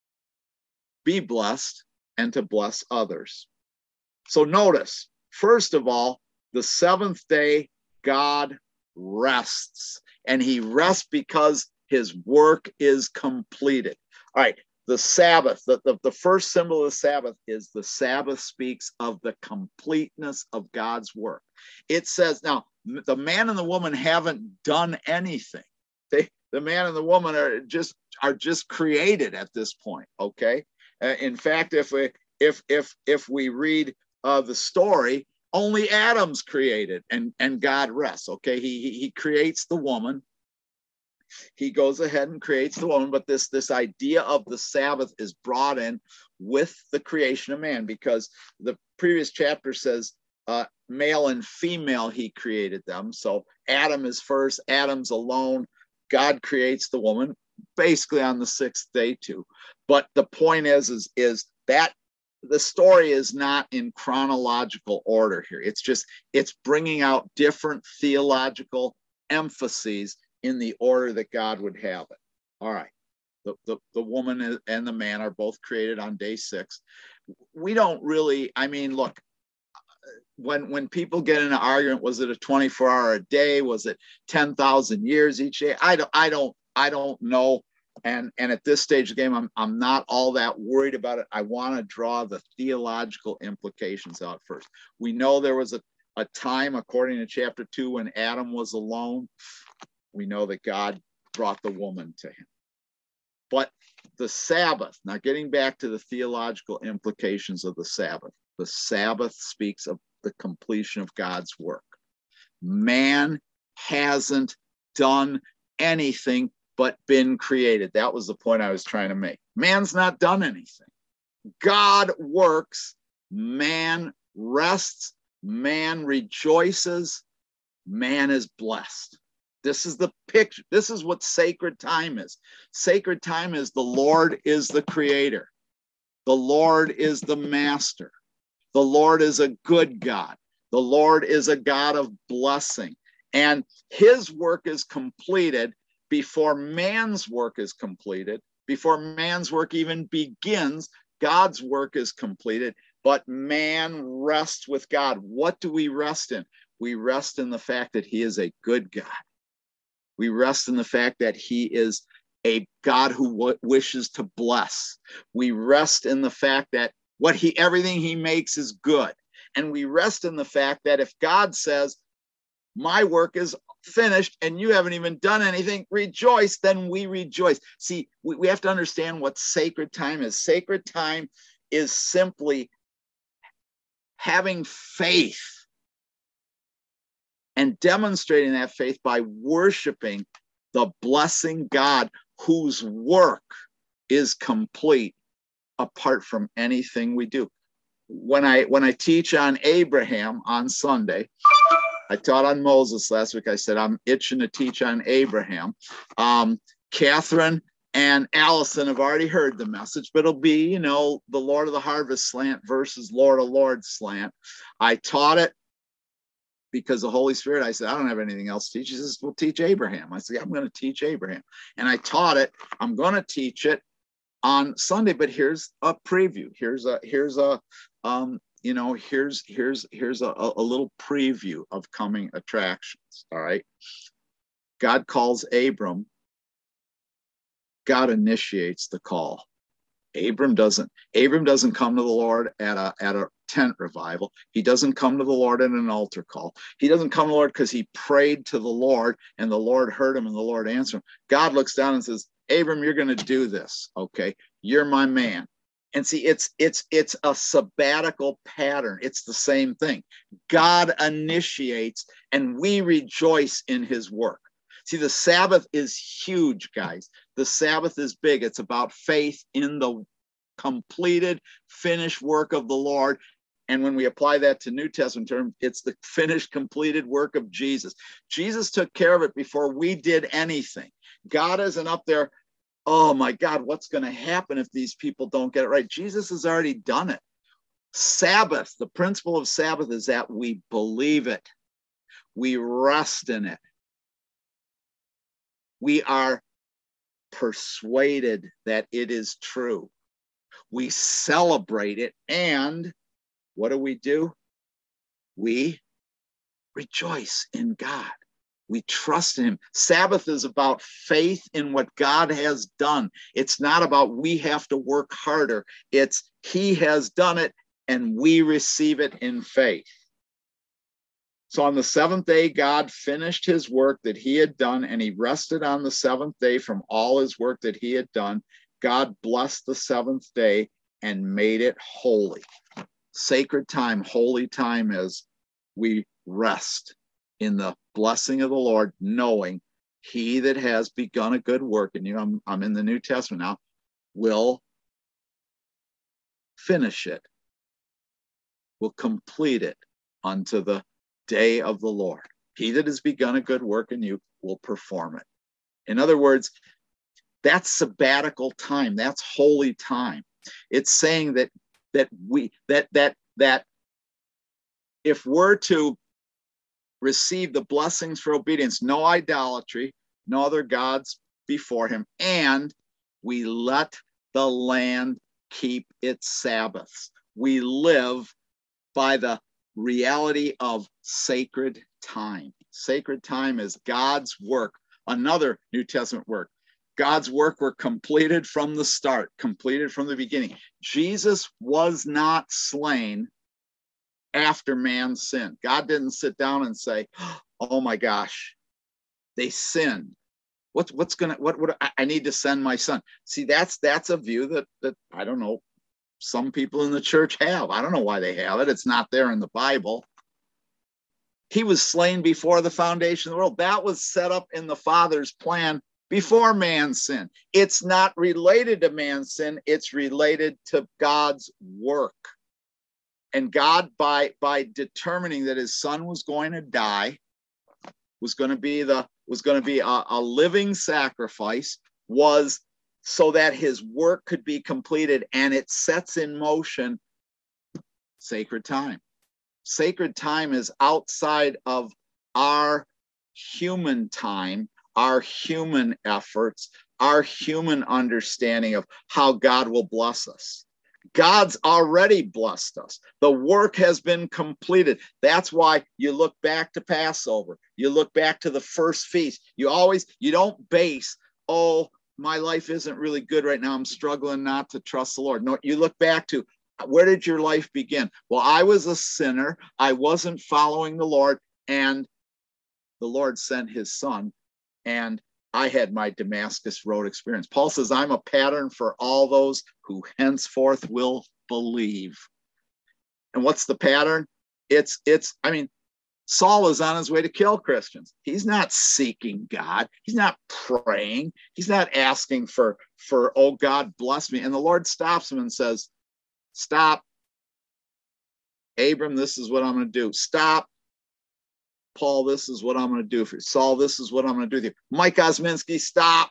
be blessed and to bless others. So notice, first of all, the seventh day, God rests, and he rests because his work is completed. All right, the Sabbath, the first symbol of the Sabbath is the Sabbath speaks of the completeness of God's work. It says, now, the man and the woman haven't done anything. The man and the woman are just created at this point, okay? In fact, if we read the story, only Adam's created and God rests, okay? He creates the woman. He goes ahead and creates the woman, but this idea of the Sabbath is brought in with the creation of man, because the previous chapter says male and female, he created them. So Adam is first, Adam's alone. God creates the woman basically on the sixth day too. But the point is that the story is not in chronological order here. It's bringing out different theological emphases in the order that God would have it. All right. The woman and the man are both created on day 6. We don't really, I mean, look, when people get in an argument, was it a 24-hour a day? Was it 10,000 years each day? I don't know. And at this stage of the game, I'm not all that worried about it. I want to draw the theological implications out first. We know there was a time, according to chapter 2, when Adam was alone. We know that God brought the woman to him. But the Sabbath, now getting back to the theological implications of the Sabbath speaks of the completion of God's work. Man hasn't done anything but been created. That was the point I was trying to make. Man's not done anything. God works, man rests, man rejoices, man is blessed. This is the picture. This is what sacred time is. Sacred time is the Lord is the creator. The Lord is the master. The Lord is a good God. The Lord is a God of blessing. And his work is completed before man's work is completed. Before man's work even begins, God's work is completed. But man rests with God. What do we rest in? We rest in the fact that he is a good God. We rest in the fact that he is a God who wishes to bless. We rest in the fact that everything he makes is good. And we rest in the fact that if God says, my work is finished and you haven't even done anything, rejoice, then we rejoice. See, we have to understand what sacred time is. Sacred time is simply having faith and demonstrating that faith by worshiping the blessing God whose work is complete apart from anything we do. When I teach on Abraham on Sunday, I taught on Moses last week. I said, I'm itching to teach on Abraham. Catherine and Allison have already heard the message, but it'll be, the Lord of the Harvest slant versus Lord of Lords slant. I taught it because the Holy Spirit, I said, I don't have anything else to teach. He says, we'll teach Abraham. I said, yeah, I'm going to teach Abraham. And I taught it. I'm going to teach it on Sunday, but here's a preview. Here's a little preview of coming attractions. All right. God calls Abram. God initiates the call. Abram doesn't come to the Lord at a tent revival. He doesn't come to the Lord at an altar call. He doesn't come to the Lord because he prayed to the Lord and the Lord heard him and the Lord answered him. God looks down and says, Abram, you're going to do this. Okay. You're my man. And see, it's a sabbatical pattern. It's the same thing. God initiates and we rejoice in his work. See, the Sabbath is huge, guys. The Sabbath is big. It's about faith in the completed, finished work of the Lord. And when we apply that to New Testament terms, it's the finished, completed work of Jesus. Jesus took care of it before we did anything. God isn't up there, oh my God, what's going to happen if these people don't get it right? Jesus has already done it. Sabbath, the principle of Sabbath is that we believe it. We rest in it. We are persuaded that it is true. We celebrate it. And what do? We rejoice in God. We trust in him. Sabbath is about faith in what God has done. It's not about we have to work harder. It's he has done it and we receive it in faith. So on the seventh day, God finished his work that he had done, and he rested on the seventh day from all his work that he had done. God blessed the seventh day and made it holy. Sacred time, holy time, as we rest in the blessing of the Lord, knowing he that has begun a good work, and I'm in the New Testament now, will finish it, will complete it unto the day of the Lord. He that has begun a good work in you will perform it. In other words, that's sabbatical time. That's holy time. It's saying that if we're to receive the blessings for obedience, no idolatry, no other gods before him, and we let the land keep its Sabbaths. We live by the reality of sacred time. Sacred time is God's work. Another New Testament work. God's work were completed from the start, completed from the beginning. Jesus was not slain after man's sin. God didn't sit down and say, "Oh my gosh, they sinned. What I need to send my son." See, that's a view that I don't know, some people in the church have. I don't know why they have it. It's not there in the Bible. He was slain before the foundation of the world. That was set up in the Father's plan before man's sin. It's not related to man's sin. It's related to God's work. And God, by determining that his son was going to die, was going to be a living sacrifice, was so that his work could be completed, and it sets in motion sacred time. Sacred time is outside of our human time, our human efforts, our human understanding of how God will bless us. God's already blessed us. The work has been completed. That's why you look back to Passover. You look back to the first feast. You don't base, "Oh, my life isn't really good right now. I'm struggling not to trust the Lord." No, you look back to, where did your life begin? Well, I was a sinner. I wasn't following the Lord, and the Lord sent his son, and I had my Damascus Road experience. Paul says, I'm a pattern for all those who henceforth will believe. And what's the pattern? Saul is on his way to kill Christians. He's not seeking God. He's not praying. He's not asking for, "Oh, God, bless me." And the Lord stops him and says, "Stop. Abram, this is what I'm going to do. Stop. Paul, this is what I'm going to do for you. Saul, this is what I'm going to do for you. Mike Osminski, stop."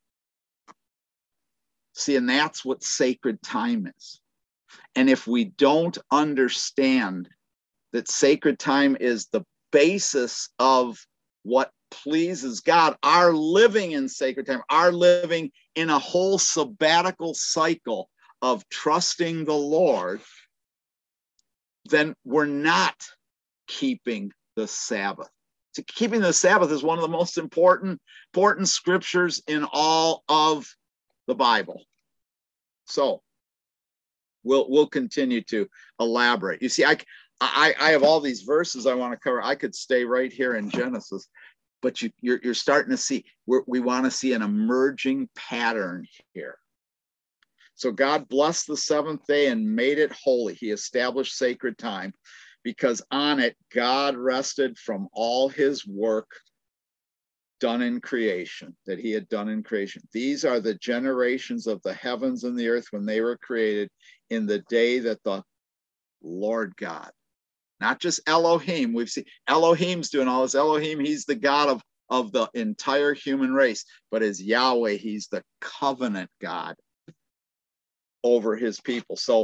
See, and that's what sacred time is. And if we don't understand that sacred time is the basis of what pleases God, our living in sacred time, our living in a whole sabbatical cycle of trusting the Lord, then we're not keeping the Sabbath. So keeping the Sabbath is one of the most important scriptures in all of the Bible. So we'll continue to elaborate. You see, I have all these verses I want to cover. I could stay right here in Genesis, but you're starting to see, we want to see an emerging pattern here. So God blessed the seventh day and made it holy. He established sacred time, because on it God rested from all his work done in creation, that he had done in creation. These are the generations of the heavens and the earth when they were created, in the day that the Lord God, not just Elohim, we've seen Elohim's doing all this. Elohim, he's the God of the entire human race, but as Yahweh, he's the covenant God over his people. So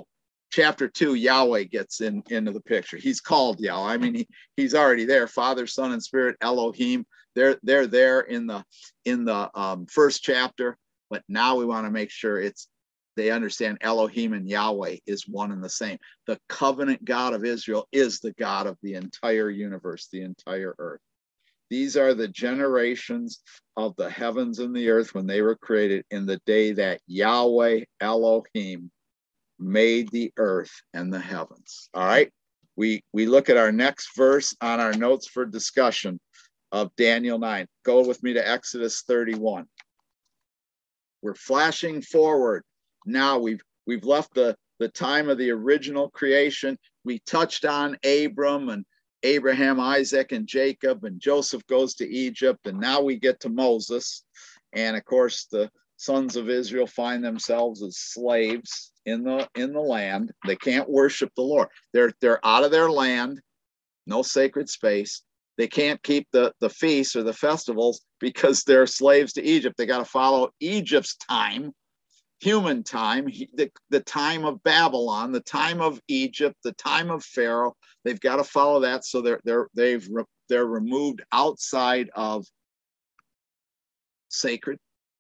chapter 2, Yahweh gets into the picture. He's called Yahweh. I mean, he's already there. Father, Son, and Spirit, Elohim. They're there in the first chapter. But now we want to make sure they understand Elohim and Yahweh is one and the same. The covenant God of Israel is the God of the entire universe, the entire earth. These are the generations of the heavens and the earth when they were created in the day that Yahweh Elohim made the earth and the heavens. All right. We look at our next verse on our notes for discussion of Daniel 9. Go with me to Exodus 31. We're flashing forward. Now we've left the time of the original creation. We touched on Abram and Abraham, Isaac, and Jacob, and Joseph goes to Egypt, and now we get to Moses. And of course, the sons of Israel find themselves as slaves in the land. They can't worship the Lord. They're out of their land, no sacred space. They can't keep the feasts or the festivals because they're slaves to Egypt. They got to follow Egypt's time, human time, the time of Babylon, the time of Egypt, the time of Pharaoh. They've got to follow that, so they're removed outside of sacred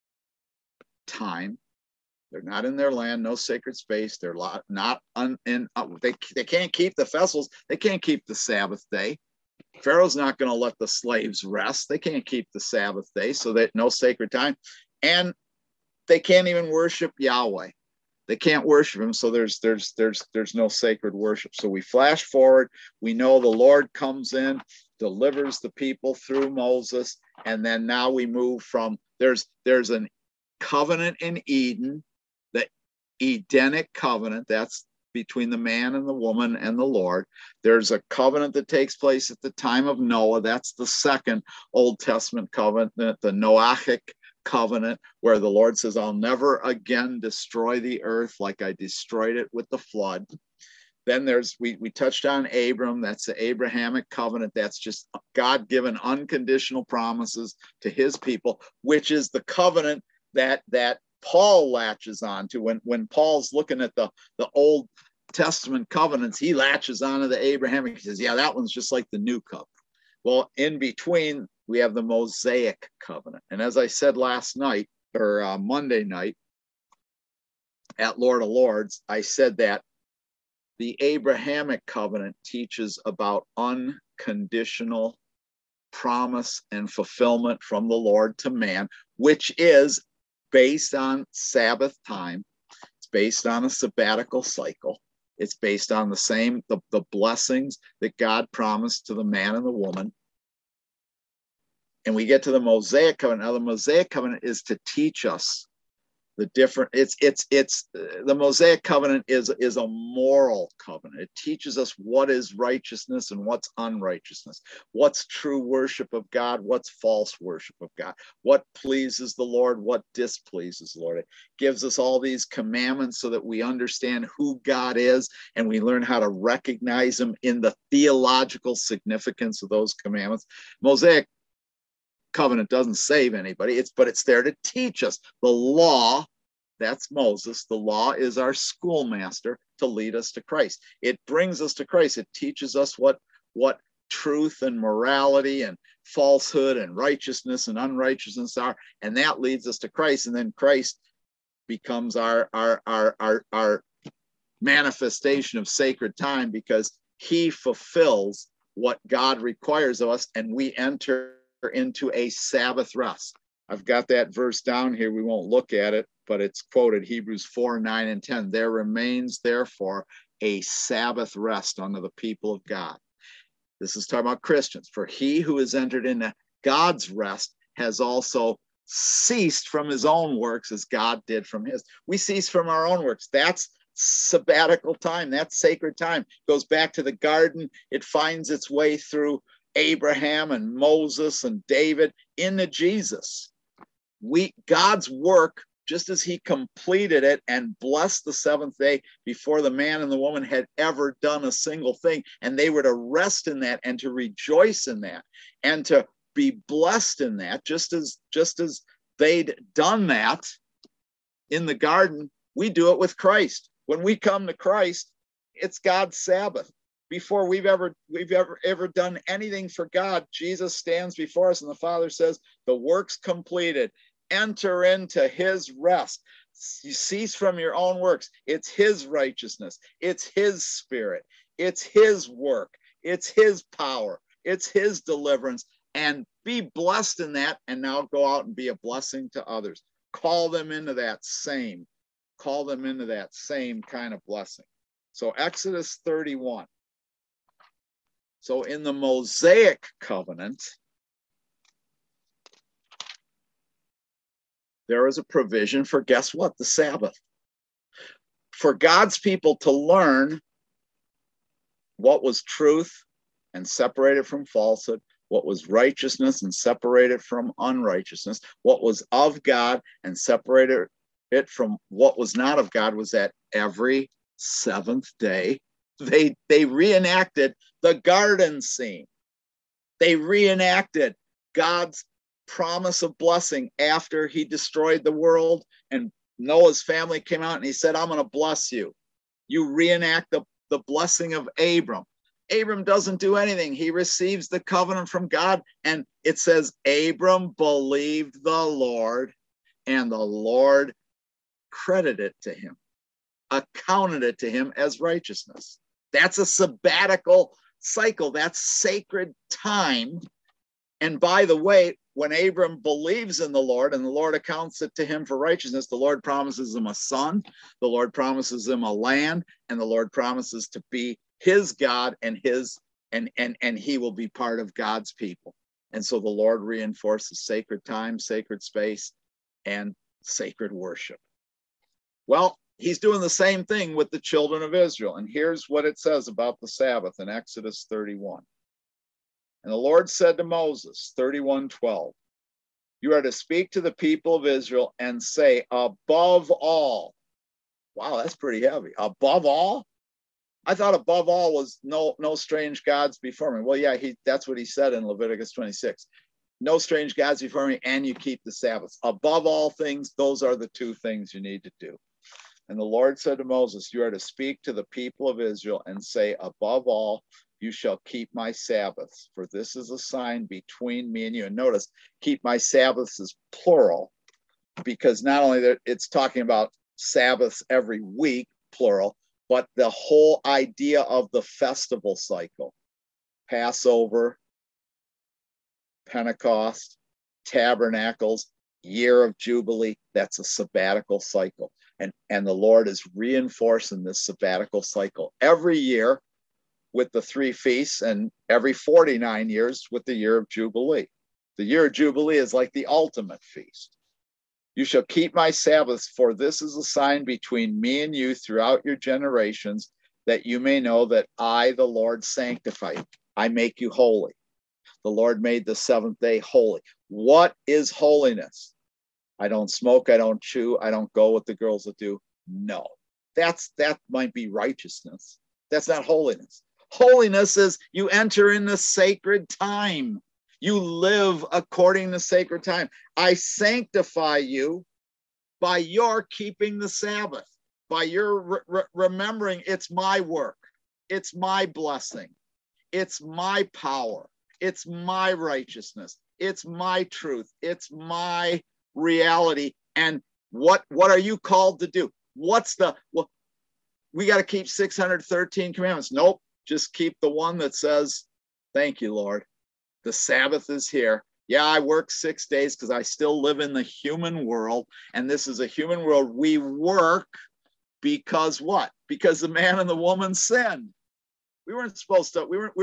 time. They're not in their land, no sacred space. They're not they can't keep the festivals. They can't keep the Sabbath day. Pharaoh's not going to let the slaves rest. They can't keep the Sabbath day, so that no sacred time, and they can't even worship Yahweh. They can't worship him, so there's no sacred worship. So we flash forward. We know the Lord comes in, delivers the people through Moses, and then now we move from there's an covenant in Eden, the Edenic covenant. That's between the man and the woman and the Lord. There's a covenant that takes place at the time of Noah. That's the second Old Testament covenant, the Noachic covenant, where the Lord says, I'll never again destroy the earth like I destroyed it with the flood. Then we touched on Abram. That's the Abrahamic covenant. That's just God-given unconditional promises to his people, which is the covenant that Paul latches on to. When Paul's looking at the Old Testament covenants, he latches onto the Abrahamic. He says, yeah, that one's just like the new covenant. Well, in between, we have the Mosaic covenant. And as I said last night, or Monday night at Lord of Lords, I said that the Abrahamic covenant teaches about unconditional promise and fulfillment from the Lord to man, which is based on Sabbath time. It's based on a sabbatical cycle. It's based on the blessings that God promised to the man and the woman. And we get to the Mosaic covenant. Now, the Mosaic covenant is to teach us the different. The Mosaic covenant is a moral covenant. It teaches us what is righteousness and what's unrighteousness, what's true worship of God, what's false worship of God, what pleases the Lord, what displeases the Lord. It gives us all these commandments so that we understand who God is, and we learn how to recognize him in the theological significance of those commandments. Mosaic covenant doesn't save anybody, but it's there to teach us. The law, that's Moses. The law is our schoolmaster to lead us to Christ. It brings us to Christ. It teaches us what truth and morality and falsehood and righteousness and unrighteousness are, and that leads us to Christ. And then Christ becomes our manifestation of sacred time, because he fulfills what God requires of us, and we enter into a Sabbath rest. I've got that verse down here. We won't look at it, but it's quoted, Hebrews 4, 9, and 10. There remains, therefore, a Sabbath rest unto the people of God. This is talking about Christians. For he who has entered into God's rest has also ceased from his own works as God did from his. We cease from our own works. That's sabbatical time. That's sacred time. It goes back to the garden. It finds its way through Abraham and Moses and David into Jesus. God's work, just as he completed it and blessed the seventh day before the man and the woman had ever done a single thing, and they were to rest in that and to rejoice in that and to be blessed in that, just as they'd done that in the garden. We do it with Christ. When we come to Christ, It's God's Sabbath. Before we've ever done anything for God, Jesus stands before us and the Father says, the work's completed. Enter into his rest. You cease from your own works. It's his righteousness. It's his spirit. It's his work. It's his power. It's his deliverance. And be blessed in that. And now go out and be a blessing to others. Call them into that same kind of blessing. So Exodus 31. So in the Mosaic covenant, there is a provision for, guess what? The Sabbath. For God's people to learn what was truth and separated from falsehood, what was righteousness and separated from unrighteousness, what was of God and separated it from what was not of God, was that every seventh day they reenacted the garden scene. They reenacted God's promise of blessing after he destroyed the world and Noah's family came out and he said, I'm going to bless you. You reenact the blessing of Abram. Abram doesn't do anything. He receives the covenant from God, and it says Abram believed the Lord, and the Lord credited it to him, accounted it to him as righteousness. That's a sabbatical cycle. That's sacred time. And by the way, when Abram believes in the Lord and the Lord accounts it to him for righteousness, the Lord promises him a son, the Lord promises him a land, and the Lord promises to be his God and he will be part of God's people. And so the Lord reinforces sacred time, sacred space, and sacred worship. Well, he's doing the same thing with the children of Israel. And here's what it says about the Sabbath in Exodus 31. And the Lord said to Moses, 31:12, you are to speak to the people of Israel and say, above all. Wow, that's pretty heavy. Above all? I thought above all was no strange gods before me. Well, yeah, that's what he said in Leviticus 26. No strange gods before me, and you keep the Sabbaths. Above all things, those are the two things you need to do. And the Lord said to Moses, you are to speak to the people of Israel and say, above all, you shall keep my Sabbaths, for this is a sign between me and you. And notice, keep my Sabbaths is plural, because not only that it's talking about Sabbaths every week, plural, but the whole idea of the festival cycle, Passover, Pentecost, Tabernacles, year of Jubilee, that's a sabbatical cycle. And the Lord is reinforcing this sabbatical cycle every year with the 3 feasts, and every 49 years with the year of Jubilee. The year of Jubilee is like the ultimate feast. You shall keep my Sabbaths, for this is a sign between me and you throughout your generations, that you may know that I, the Lord, sanctify you. I make you holy. The Lord made the seventh day holy. What is holiness? I don't smoke, I don't chew, I don't go with the girls that do. No, that might be righteousness. That's not holiness. Holiness is you enter in the sacred time. You live according to sacred time. I sanctify you by your keeping the Sabbath, by your remembering it's my work, it's my blessing, it's my power, it's my righteousness, it's my truth, it's my reality. And what are you called to do? We got to keep 613 commandments. Nope. Just keep the one that says, thank you, Lord. The Sabbath is here. Yeah, I work 6 days because I still live in the human world. And this is a human world. We work because what? Because the man and the woman sinned. We were supposed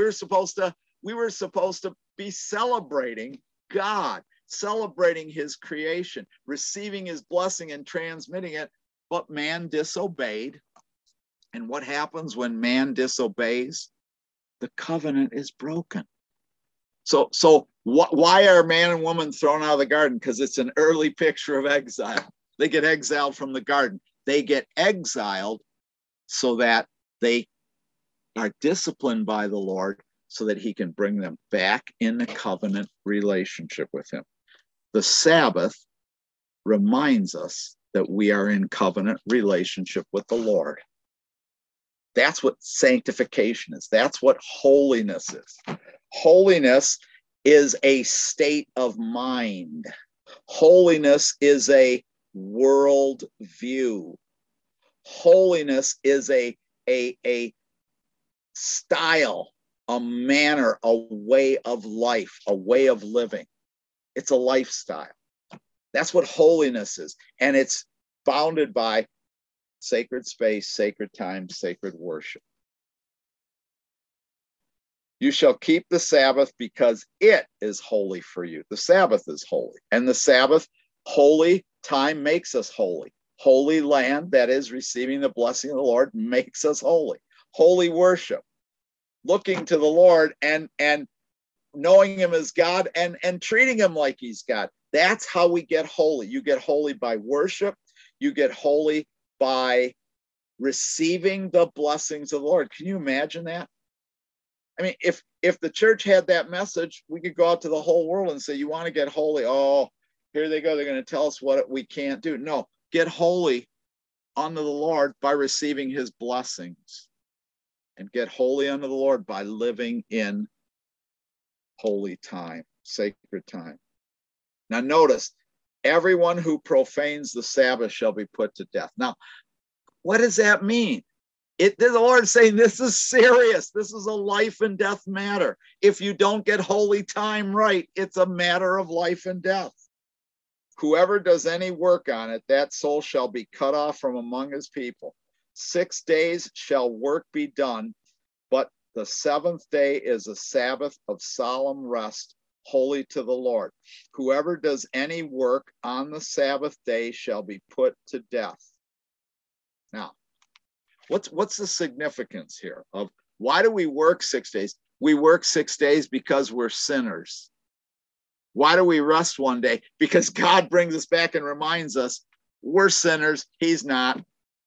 to be celebrating God, celebrating his creation, receiving his blessing and transmitting it. But man disobeyed. And what happens when man disobeys? The covenant is broken. So why are man and woman thrown out of the garden? Because it's an early picture of exile. They get exiled from the garden. They get exiled so that they are disciplined by the Lord so that he can bring them back in a covenant relationship with him. The Sabbath reminds us that we are in covenant relationship with the Lord. That's what sanctification is. That's what holiness is. Holiness is a state of mind. Holiness is a world view. Holiness is a style, a manner, a way of life, a way of living. It's a lifestyle. That's what holiness is. And it's bounded by sacred space, sacred time, sacred worship. You shall keep the Sabbath because it is holy for you. The Sabbath is holy. And the Sabbath, holy time makes us holy. Holy land, that is receiving the blessing of the Lord, makes us holy. Holy worship, looking to the Lord and knowing him as God and treating him like he's God. That's how we get holy. You get holy by worship. You get holy by receiving the blessings of the Lord. Can you imagine that? I mean, if the church had that message, we could go out to the whole world and say, you want to get holy? Oh, here they go. They're going to tell us what we can't do. No, get holy unto the Lord by receiving his blessings, and get holy unto the Lord by living in holy time, sacred time. Now notice, everyone who profanes the Sabbath shall be put to death. Now, what does that mean? The Lord is saying this is serious. This is a life and death matter. If you don't get holy time right, it's a matter of life and death. Whoever does any work on it, that soul shall be cut off from among his people. 6 days shall work be done, but the seventh day is a Sabbath of solemn rest, holy to the Lord. Whoever does any work on the Sabbath day shall be put to death. Now, what's the significance here of why do we work 6 days? We work 6 days because we're sinners. Why do we rest one day? Because God brings us back and reminds us we're sinners. He's not.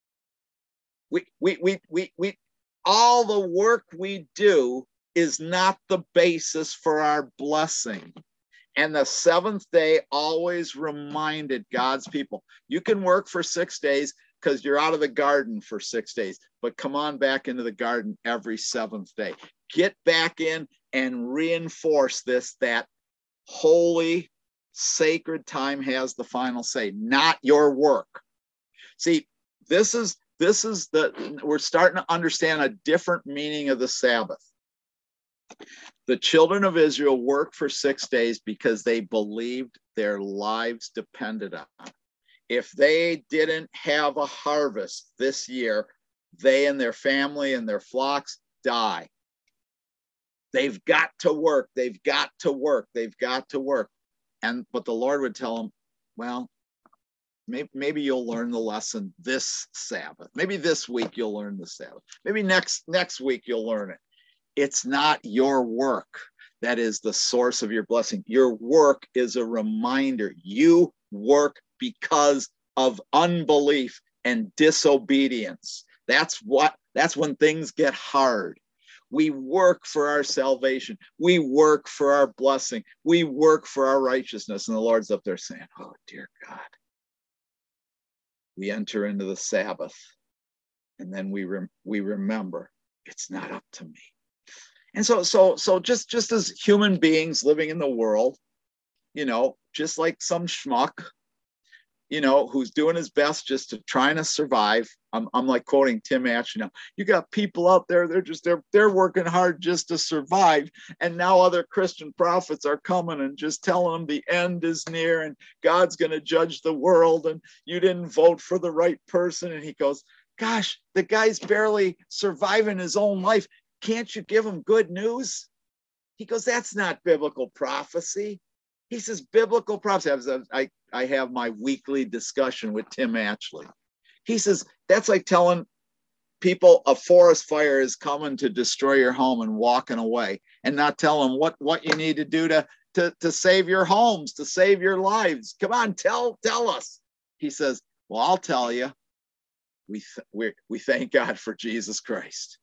We all the work we do is not the basis for our blessing. And the seventh day always reminded God's people, you can work for 6 days because you're out of the garden for 6 days, but come on back into the garden every seventh day. Get back in and reinforce this, that holy, sacred time has the final say, not your work. See, we're starting to understand a different meaning of the Sabbath. The children of Israel worked for 6 days because they believed their lives depended on it. If they didn't have a harvest this year, they and their family and their flocks die. They've got to work. They've got to work. They've got to work. But the Lord would tell them, well, maybe you'll learn the lesson this Sabbath. Maybe this week you'll learn the Sabbath. Maybe next week you'll learn it. It's not your work that is the source of your blessing. Your work is a reminder. You work because of unbelief and disobedience. That's when things get hard. We work for our salvation. We work for our blessing. We work for our righteousness. And the Lord's up there saying, oh, dear God. We enter into the Sabbath, and then we remember it's not up to me. And so just as human beings living in the world, just like some schmuck, who's doing his best just to trying to survive. I'm like quoting Tim Atchell. You got people out there, they're working hard just to survive. And now other Christian prophets are coming and just telling them the end is near and God's going to judge the world and you didn't vote for the right person. And he goes, gosh, the guy's barely surviving his own life. Can't you give him good news? He goes, that's not biblical prophecy. He says, biblical prophecy. I have my weekly discussion with Tim Atchell. He says, that's like telling people a forest fire is coming to destroy your home and walking away and not tell them what you need to do to save your homes, to save your lives. Come on, tell us. He says, well, I'll tell you. We thank God for Jesus Christ.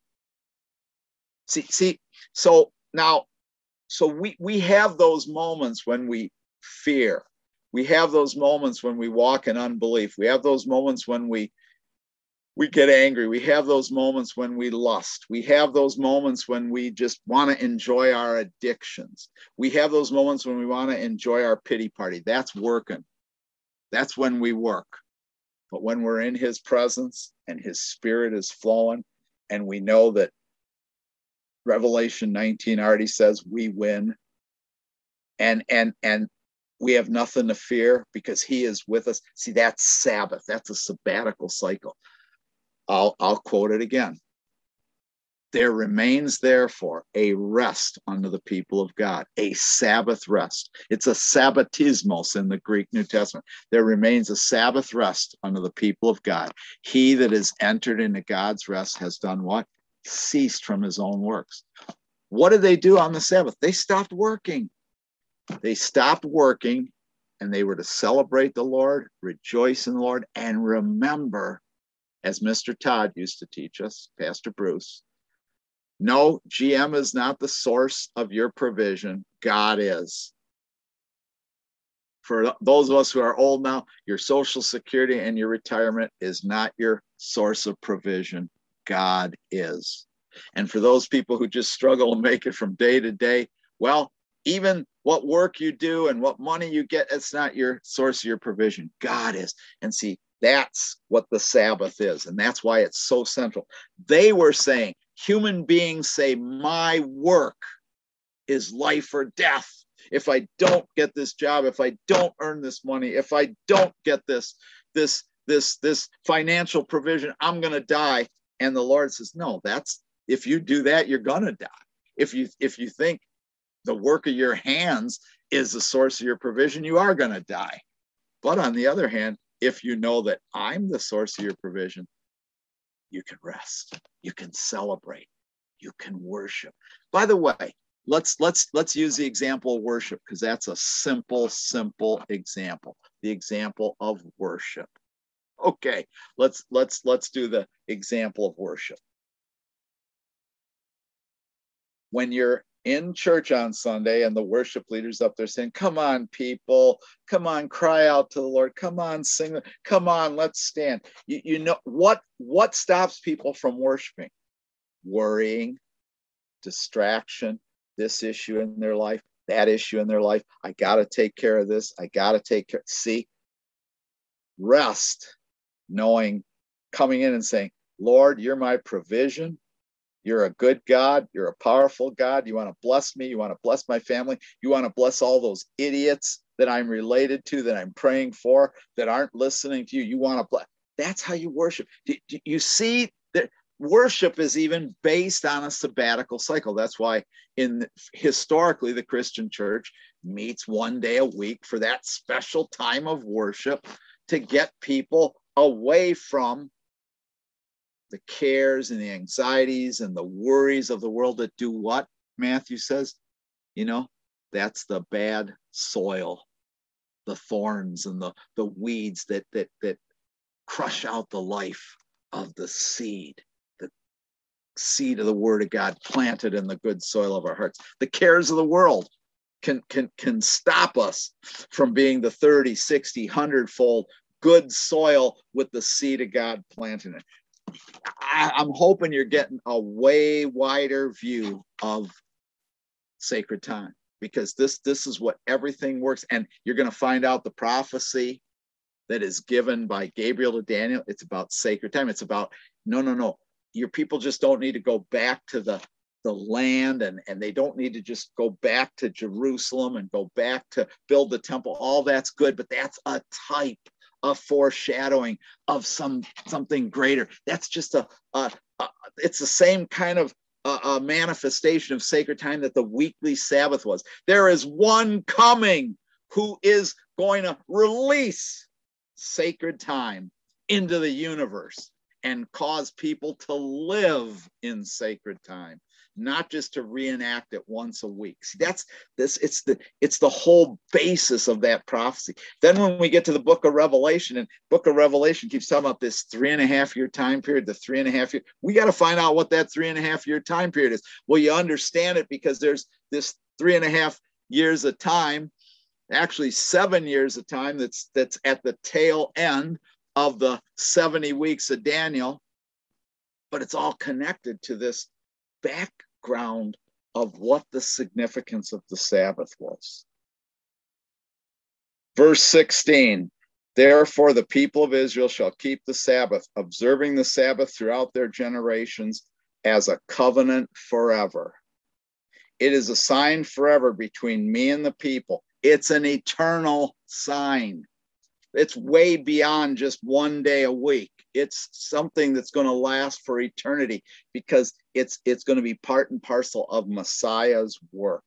See, so now, we have those moments when we fear. We have those moments when we walk in unbelief. We have those moments when we We get angry. We have those moments when we lust. We have those moments when we just want to enjoy our addictions. We have those moments when we want to enjoy our pity party. That's working. That's when we work. But when we're in his presence and his spirit is flowing, and we know that Revelation 19 already says we win, and we have nothing to fear because he is with us. See, that's Sabbath. That's a sabbatical cycle. I'll quote it again. There remains, therefore, a rest unto the people of God, a Sabbath rest. It's a sabbatismos in the Greek New Testament. There remains a Sabbath rest unto the people of God. He that is entered into God's rest has done what? Ceased from his own works. What did they do on the Sabbath? They stopped working. They stopped working, and they were to celebrate the Lord, rejoice in the Lord, and remember, as Mr. Todd used to teach us, Pastor Bruce, no, GM is not the source of your provision. God is. For those of us who are old now, your Social Security and your retirement is not your source of provision. God is. And for those people who just struggle and make it from day to day, well, even what work you do and what money you get, it's not your source of your provision. God is. And see, that's what the Sabbath is. And that's why it's so central. They were saying, human beings say, my work is life or death. If I don't get this job, if I don't earn this money, if I don't get this financial provision, I'm going to die. And the Lord says, no, if you do that, you're going to die. If you think the work of your hands is the source of your provision, you are going to die. But on the other hand, if you know that I'm the source of your provision, you can rest, you can celebrate, you can worship. By the way, let's use the example of worship, because that's a simple example, the example of worship. Okay, let's do the example of worship. When you're in church on Sunday and the worship leader's up there saying, come on, people, come on, cry out to the Lord, come on, sing, come on, let's stand. You know what stops people from worshiping? Worrying, distraction, this issue in their life, that issue in their life. I got to take care of this. I got to take care. See, rest, knowing, coming in and saying, Lord, you're my provision. You're a good God. You're a powerful God. You want to bless me. You want to bless my family. You want to bless all those idiots that I'm related to, that I'm praying for, that aren't listening to you. You want to bless. That's how you worship. You see that worship is even based on a sabbatical cycle. That's why historically the Christian church meets one day a week for that special time of worship to get people away from the cares and the anxieties and the worries of the world that do what? Matthew says, that's the bad soil, the thorns and the weeds that crush out the life of the seed of the word of God planted in the good soil of our hearts. The cares of the world can stop us from being the 30, 60, 100-fold good soil with the seed of God planted in it. I'm hoping you're getting a way wider view of sacred time, because this is what everything works. And you're going to find out the prophecy that is given by Gabriel to Daniel. It's about sacred time. It's about, no. Your people just don't need to go back to the land, and they don't need to just go back to Jerusalem and go back to build the temple. All that's good, but that's a type, a foreshadowing of something greater. That's just it's the same kind of a manifestation of sacred time that the weekly Sabbath was. There is one coming who is going to release sacred time into the universe and cause people to live in sacred time, not just to reenact it once a week. See, it's the whole basis of that prophecy. Then when we get to the book of Revelation, and book of Revelation keeps talking about this 3.5 year time period, the 3.5 year, we got to find out what that 3.5 year time period is. Well, you understand it because there's this 3.5 years of time, actually 7 years of time that's at the tail end of the 70 weeks of Daniel. but it's all connected to this background of what the significance of the Sabbath was. Verse 16, therefore the people of Israel shall keep the Sabbath, observing the Sabbath throughout their generations as a covenant forever. It is a sign forever between me and the people. It's an eternal sign. It's way beyond just one day a week. It's something that's going to last for eternity because it's going to be part and parcel of Messiah's work.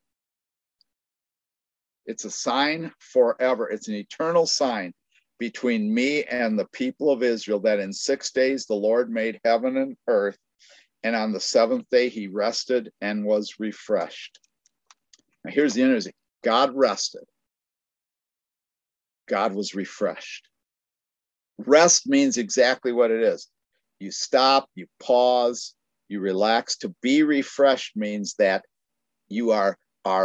It's a sign forever. It's an eternal sign between me and the people of Israel that in 6 days the Lord made heaven and earth, and on the seventh day he rested and was refreshed. Now here's the interesting. God rested. God was refreshed. Rest means exactly what it is. You stop, you pause, you relax. To be refreshed means that you are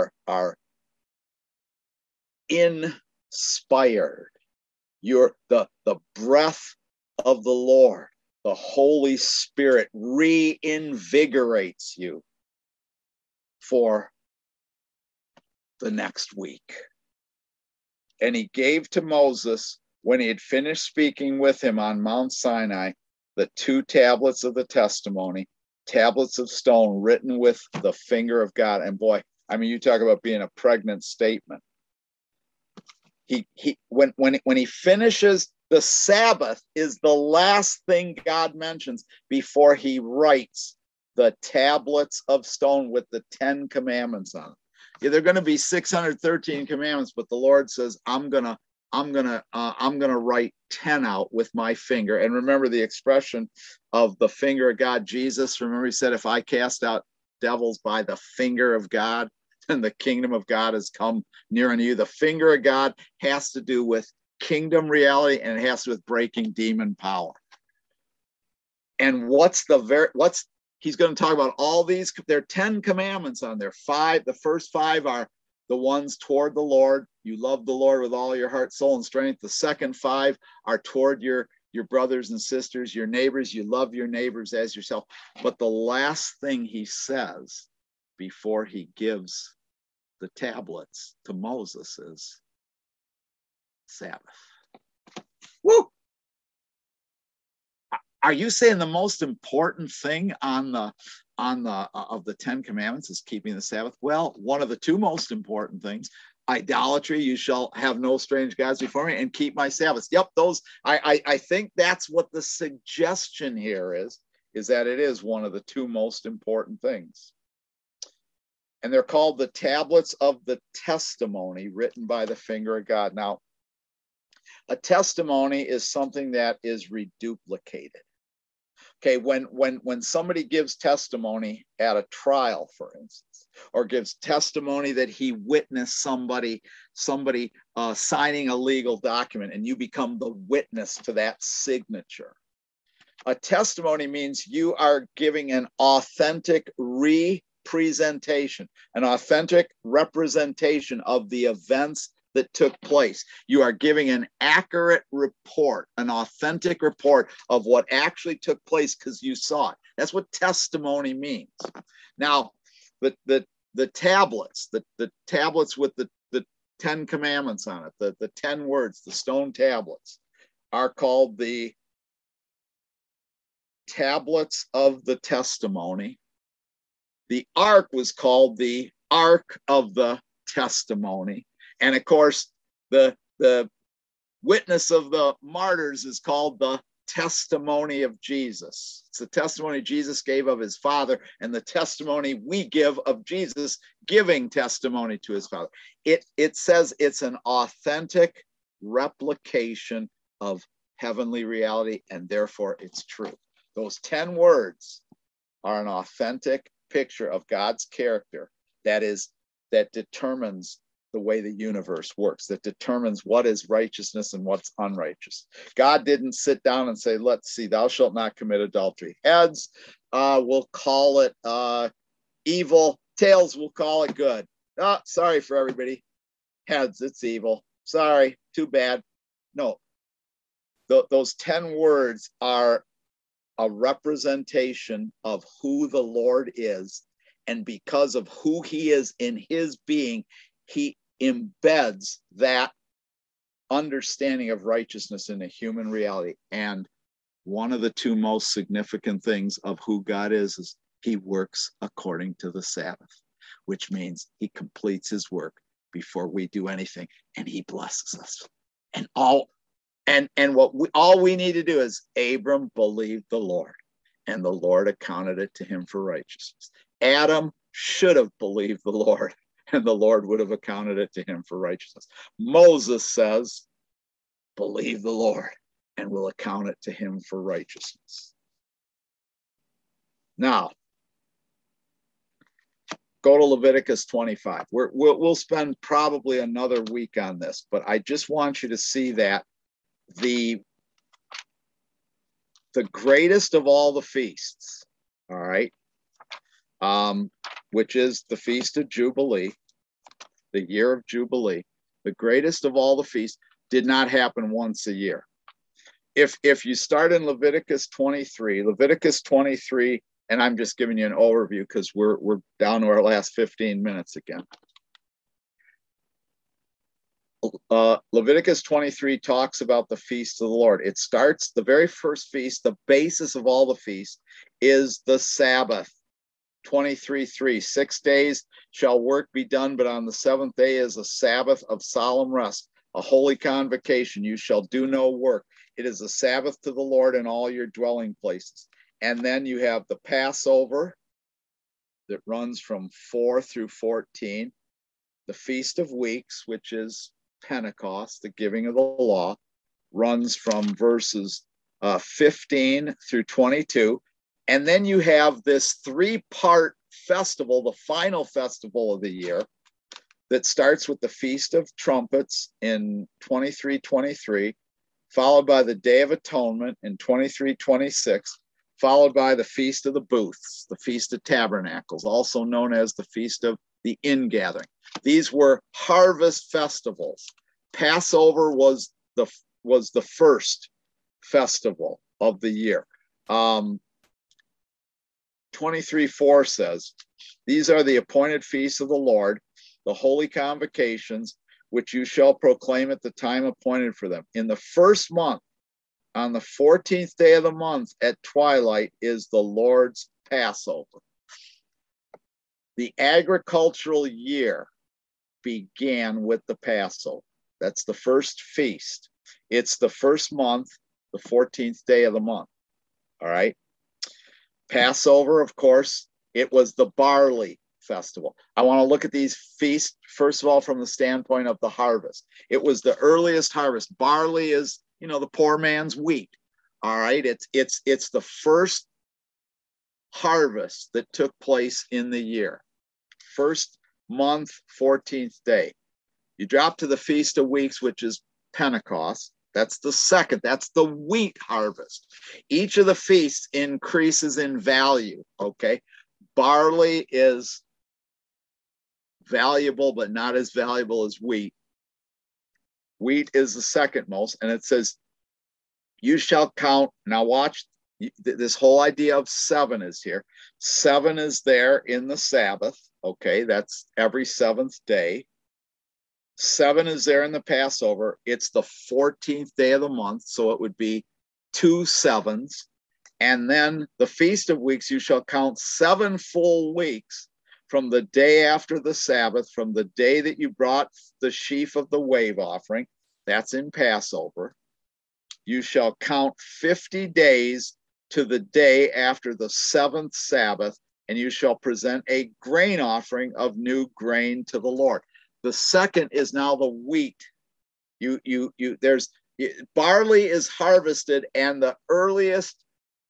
inspired. You're the breath of the Lord, the Holy Spirit reinvigorates you for the next week. And he gave to Moses, when he had finished speaking with him on Mount Sinai, the 2 tablets of the testimony, tablets of stone written with the finger of God. And boy, I mean, you talk about being a pregnant statement. When he finishes, the Sabbath is the last thing God mentions before he writes the tablets of stone with the 10 commandments on it. Yeah, they're going to be 613 commandments, but the Lord says, I'm gonna write 10 out with my finger. And remember the expression of the finger of God. Jesus, remember he said, if I cast out devils by the finger of God, then the kingdom of God has come near unto you. The finger of God has to do with kingdom reality, and it has to do with breaking demon power. And he's going to talk about all these. There are 10 commandments on there. 5, the first 5 are the ones toward the Lord. You love the Lord with all your heart, soul, and strength. The second 5 are toward your brothers and sisters, your neighbors. You love your neighbors as yourself. But the last thing he says before he gives the tablets to Moses is Sabbath. Woo! Are you saying the most important thing of the 10 commandments is keeping the Sabbath? Well, one of the 2 most important things, idolatry, you shall have no strange gods before me, and keep my Sabbaths. Yep, those, I think that's what the suggestion here is that it is one of the 2 most important things. And they're called the tablets of the testimony written by the finger of God. Now, a testimony is something that is reduplicated. Okay, when somebody gives testimony at a trial, for instance, or gives testimony that he witnessed somebody signing a legal document, and you become the witness to that signature. A testimony means you are giving an authentic representation, an authentic representation of the events that took place. You are giving an accurate report, an authentic report of what actually took place because you saw it. That's what testimony means. Now, the tablets, the tablets with the 10 commandments on it, the 10 words, the stone tablets, are called the tablets of the testimony. The ark was called the ark of the testimony. And of course, the witness of the martyrs is called the testimony of Jesus. It's the testimony Jesus gave of his Father, and the testimony we give of Jesus giving testimony to his Father. It says it's an authentic replication of heavenly reality, and therefore it's true. Those 10 words are an authentic picture of God's character that determines the way the universe works, that determines what is righteousness and what's unrighteous. God didn't sit down and say, let's see, thou shalt not commit adultery. Heads, we'll call it evil. Tails, we'll call it good. Oh, sorry for everybody. Heads, it's evil. Sorry, too bad. No, those 10 words are a representation of who the Lord is. And because of who he is in his being, he embeds that understanding of righteousness in a human reality. And one of the two most significant things of who God is he works according to the Sabbath, which means he completes his work before we do anything, and he blesses us. And all we need to do is Abram believed the Lord, and the Lord accounted it to him for righteousness. Adam should have believed the Lord, and the Lord would have accounted it to him for righteousness. Moses says, believe the Lord, and will account it to him for righteousness. Now, go to Leviticus 25. We'll spend probably another week on this, but I just want you to see that the greatest of all the feasts, all right, which is the Feast of Jubilee, the year of Jubilee, the greatest of all the feasts did not happen once a year. If you start in Leviticus 23, and I'm just giving you an overview because we're down to our last 15 minutes again. Leviticus 23 talks about the feast of the Lord. It starts, the very first feast, the basis of all the feasts is the Sabbath. 23:3, 6 days shall work be done, but on the seventh day is a Sabbath of solemn rest, a holy convocation. You shall do no work. It is a Sabbath to the Lord in all your dwelling places. And then you have the Passover that runs from 4 through 14, the Feast of Weeks, which is Pentecost, the giving of the law, runs from verses 15 through 22. And then you have this 3-part festival, the final festival of the year, that starts with the Feast of Trumpets in 23:23, followed by the Day of Atonement in 23:26, followed by the Feast of the Booths, the Feast of Tabernacles, also known as the Feast of the Ingathering. These were harvest festivals. Passover was the first festival of the year. 23:4 says, these are the appointed feasts of the Lord, the holy convocations, which you shall proclaim at the time appointed for them. In the first month, on the 14th day of the month at twilight, is the Lord's Passover. The agricultural year began with the Passover. That's the first feast. It's the first month, the 14th day of the month. All right. Passover, of course, it was the barley festival. I want to look at these feasts, first of all, from the standpoint of the harvest. It was the earliest harvest. Barley is, the poor man's wheat. All right. It's the first harvest that took place in the year. First month, 14th day. You drop to the Feast of Weeks, which is Pentecost. That's the second. That's the wheat harvest. Each of the feasts increases in value, okay? Barley is valuable, but not as valuable as wheat. Wheat is the second most, and it says, you shall count. Now watch, this whole idea of 7 is here. 7 is there in the Sabbath, okay? That's every 7th day. 7 is there in the Passover. It's the 14th day of the month, so it would be 2 7s. And then the Feast of Weeks, you shall count 7 full weeks from the day after the Sabbath, from the day that you brought the sheaf of the wave offering. That's in Passover. You shall count 50 days to the day after the 7th Sabbath, and you shall present a grain offering of new grain to the Lord. The second is now the wheat. Barley is harvested, and the earliest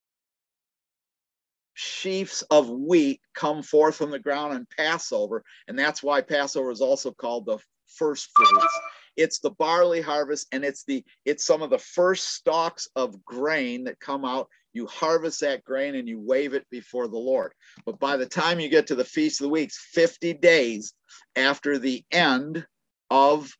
sheaves of wheat come forth from the ground in Passover, and that's why Passover is also called the first fruits. It's the barley harvest, and it's some of the first stalks of grain that come out. You harvest that grain and you wave it before the Lord. But by the time you get to the Feast of the Weeks, 50 days after the end of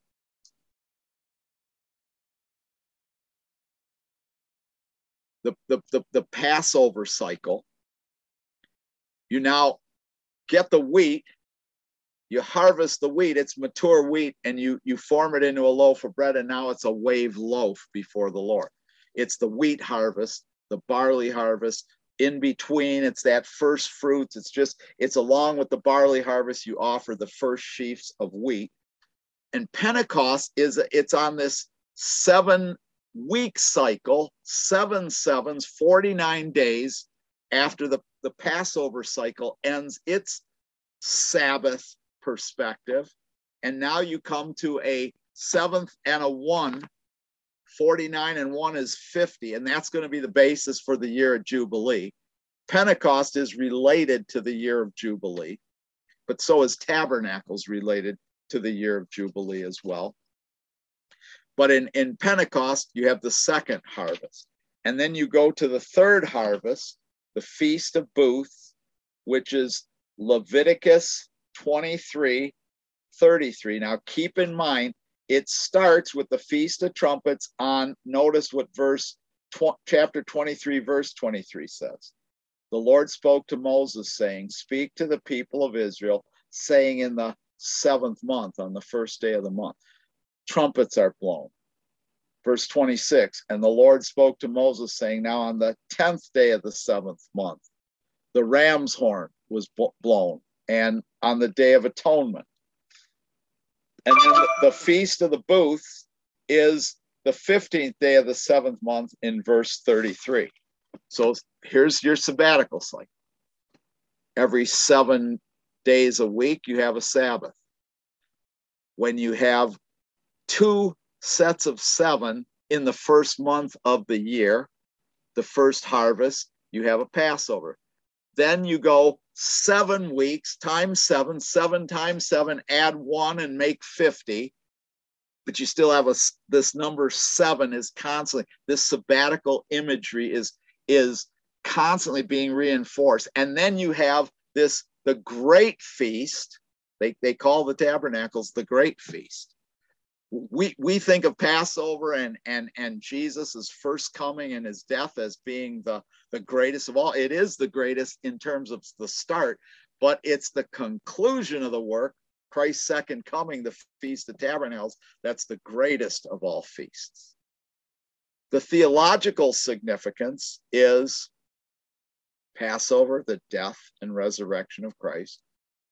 the Passover cycle. You now get the wheat, you harvest the wheat, it's mature wheat, and you form it into a loaf of bread, and now it's a wave loaf before the Lord. It's the wheat harvest, the barley harvest. In between, it's that first fruits. It's along with the barley harvest, you offer the first sheaves of wheat. And Pentecost it's on this 7-week cycle, 7 sevens, 49 days after the Passover cycle ends its Sabbath perspective. And now you come to a 7th and a 1. 49 and 1 is 50, and that's going to be the basis for the year of Jubilee. Pentecost is related to the year of Jubilee, but so is Tabernacles related to the year of Jubilee as well. But in Pentecost, you have the second harvest. And then you go to the third harvest, the Feast of Booths, which is Leviticus 23:33. Now keep in mind, it starts with the Feast of Trumpets on, notice what chapter 23, verse 23 says. The Lord spoke to Moses, saying, speak to the people of Israel, saying, in the 7th month, on the first day of the month, trumpets are blown. Verse 26, and the Lord spoke to Moses, saying, now on the 10th day of the 7th month, the ram's horn was blown, and on the Day of Atonement. And then the Feast of the Booths is the 15th day of the 7th month in verse 33. So here's your sabbatical cycle. Every 7 days a week, you have a Sabbath. When you have 2 sets of 7 in the first month of the year, the first harvest, you have a Passover. Then you go 7 weeks times 7, 7 times 7, add 1 and make 50. But you still have this number 7 is constantly, this sabbatical imagery is constantly being reinforced. And then you have the great feast. They call the tabernacles the great feast. We think of Passover and Jesus' first coming and his death as being the greatest of all. It is the greatest in terms of the start, but it's the conclusion of the work, Christ's second coming, the Feast of Tabernacles, that's the greatest of all feasts. The theological significance is Passover, the death and resurrection of Christ,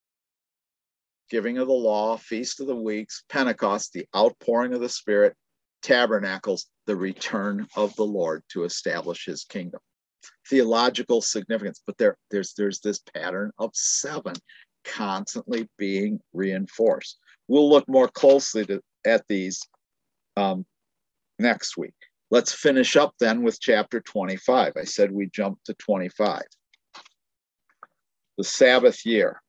giving of the law, Feast of the Weeks, Pentecost, the outpouring of the Spirit, Tabernacles, the return of the Lord to establish his kingdom. Theological significance, but there's this pattern of 7 constantly being reinforced. We'll look more closely at these next week. Let's finish up then with chapter 25. I said we jumped to 25. The Sabbath year.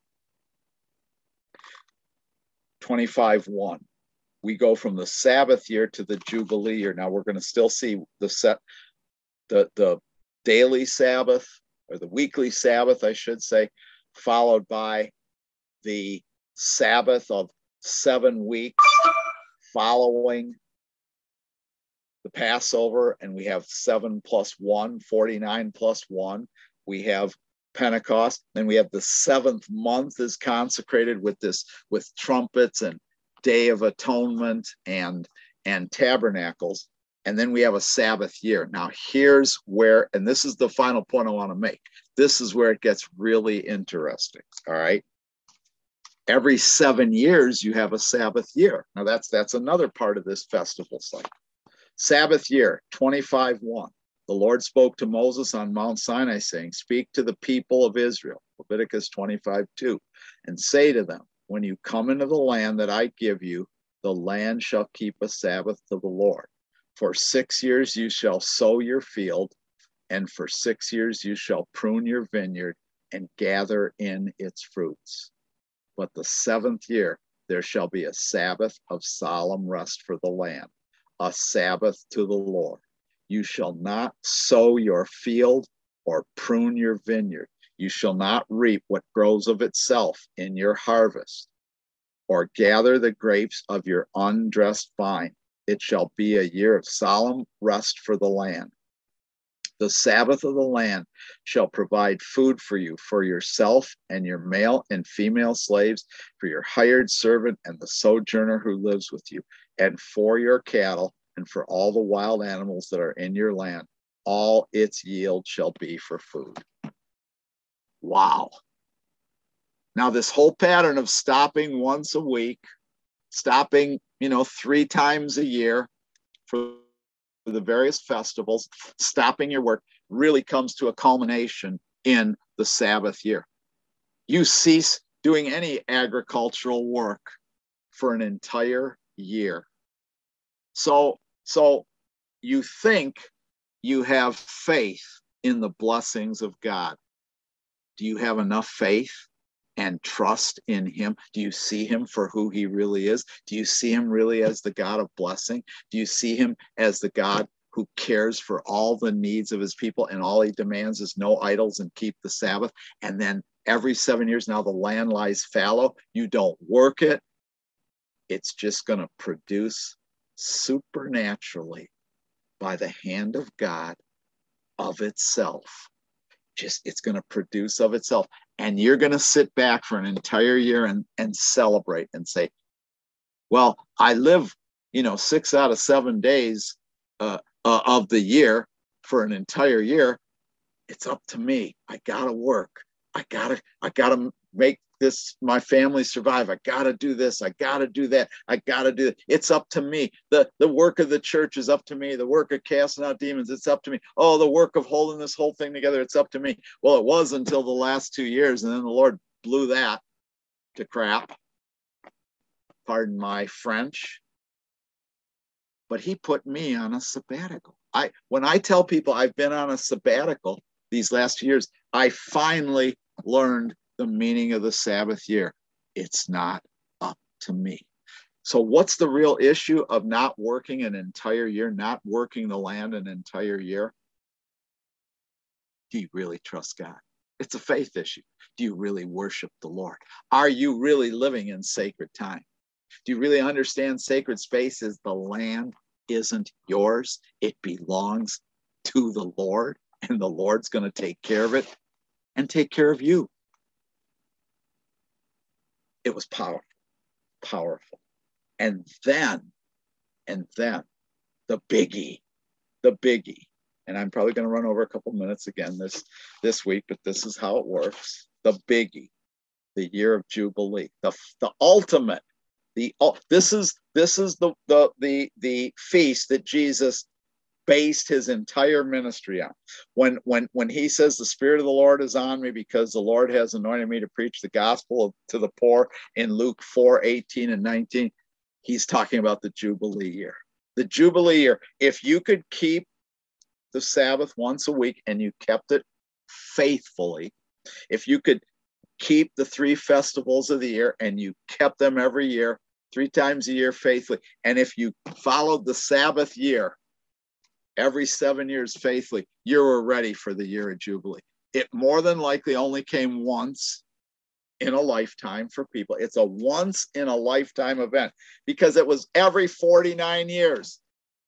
25:1. We go from the Sabbath year to the Jubilee year. Now we're going to still see the daily Sabbath, or the weekly Sabbath, I should say, followed by the Sabbath of 7 weeks following the Passover, and we have 7 plus 1, 49 plus 1. We have Pentecost, and we have the 7th month is consecrated with trumpets and Day of Atonement and Tabernacles, and then we have a Sabbath year. Now here's where, and this is the final point I want to make, this is where it gets really interesting. All right, every 7 years you have a Sabbath year. Now that's another part of this festival cycle. Sabbath year 25:1. The Lord spoke to Moses on Mount Sinai, saying, speak to the people of Israel, Leviticus 25:2, and say to them, when you come into the land that I give you, the land shall keep a Sabbath to the Lord. For 6 years you shall sow your field, and for 6 years you shall prune your vineyard and gather in its fruits. But the 7th year there shall be a Sabbath of solemn rest for the land, a Sabbath to the Lord. You shall not sow your field or prune your vineyard. You shall not reap what grows of itself in your harvest, or gather the grapes of your undressed vine. It shall be a year of solemn rest for the land. The Sabbath of the land shall provide food for you, for yourself and your male and female slaves, for your hired servant and the sojourner who lives with you, and for your cattle and for all the wild animals that are in your land. All its yield shall be for food. Wow. Now, this whole pattern of stopping once a week, stopping, 3 times a year for the various festivals, stopping your work, really comes to a culmination in the Sabbath year. You cease doing any agricultural work for an entire year. So you think you have faith in the blessings of God. Do you have enough faith and trust in him? Do you see him for who he really is? Do you see him really as the God of blessing? Do you see him as the God who cares for all the needs of his people, and all he demands is no idols and keep the Sabbath? And then every 7 years now the land lies fallow. You don't work it. It's just going to produce supernaturally by the hand of God of itself. It's going to produce of itself. And you're going to sit back for an entire year and celebrate and say, well, I live, 6 out of 7 days of the year for an entire year. It's up to me. I got to work. I gotta make this, my family survive. I got to do this. I got to do that. I got to do it. It's up to me. The work of the church is up to me. The work of casting out demons, it's up to me. Oh, the work of holding this whole thing together, it's up to me. Well, it was until the last 2 years, and then the Lord blew that to crap. Pardon my French. But he put me on a sabbatical. When I tell people I've been on a sabbatical these last years, I finally learned the meaning of the Sabbath year. It's not up to me. So what's the real issue of not working an entire year, not working the land an entire year? Do you really trust God? It's a faith issue. Do you really worship the Lord? Are you really living in sacred time? Do you really understand sacred space is the land isn't yours? It belongs to the Lord, and the Lord's going to take care of it and take care of you. It was powerful. And then the biggie, and I'm probably going to run over a couple minutes again this week, but this is how it works. The biggie, the year of Jubilee, the ultimate. This is the feast that Jesus based his entire ministry on. When he says the Spirit of the Lord is on me because the Lord has anointed me to preach the gospel to the poor in Luke 4:18 and 19, he's talking about the Jubilee year. The Jubilee year, if you could keep the Sabbath once a week and you kept it faithfully, if you could keep the 3 festivals of the year and you kept them every year, 3 times a year faithfully, and if you followed the Sabbath year every 7 years faithfully, you were ready for the year of Jubilee. It more than likely only came once in a lifetime for people. It's a once in a lifetime event because it was every 49 years.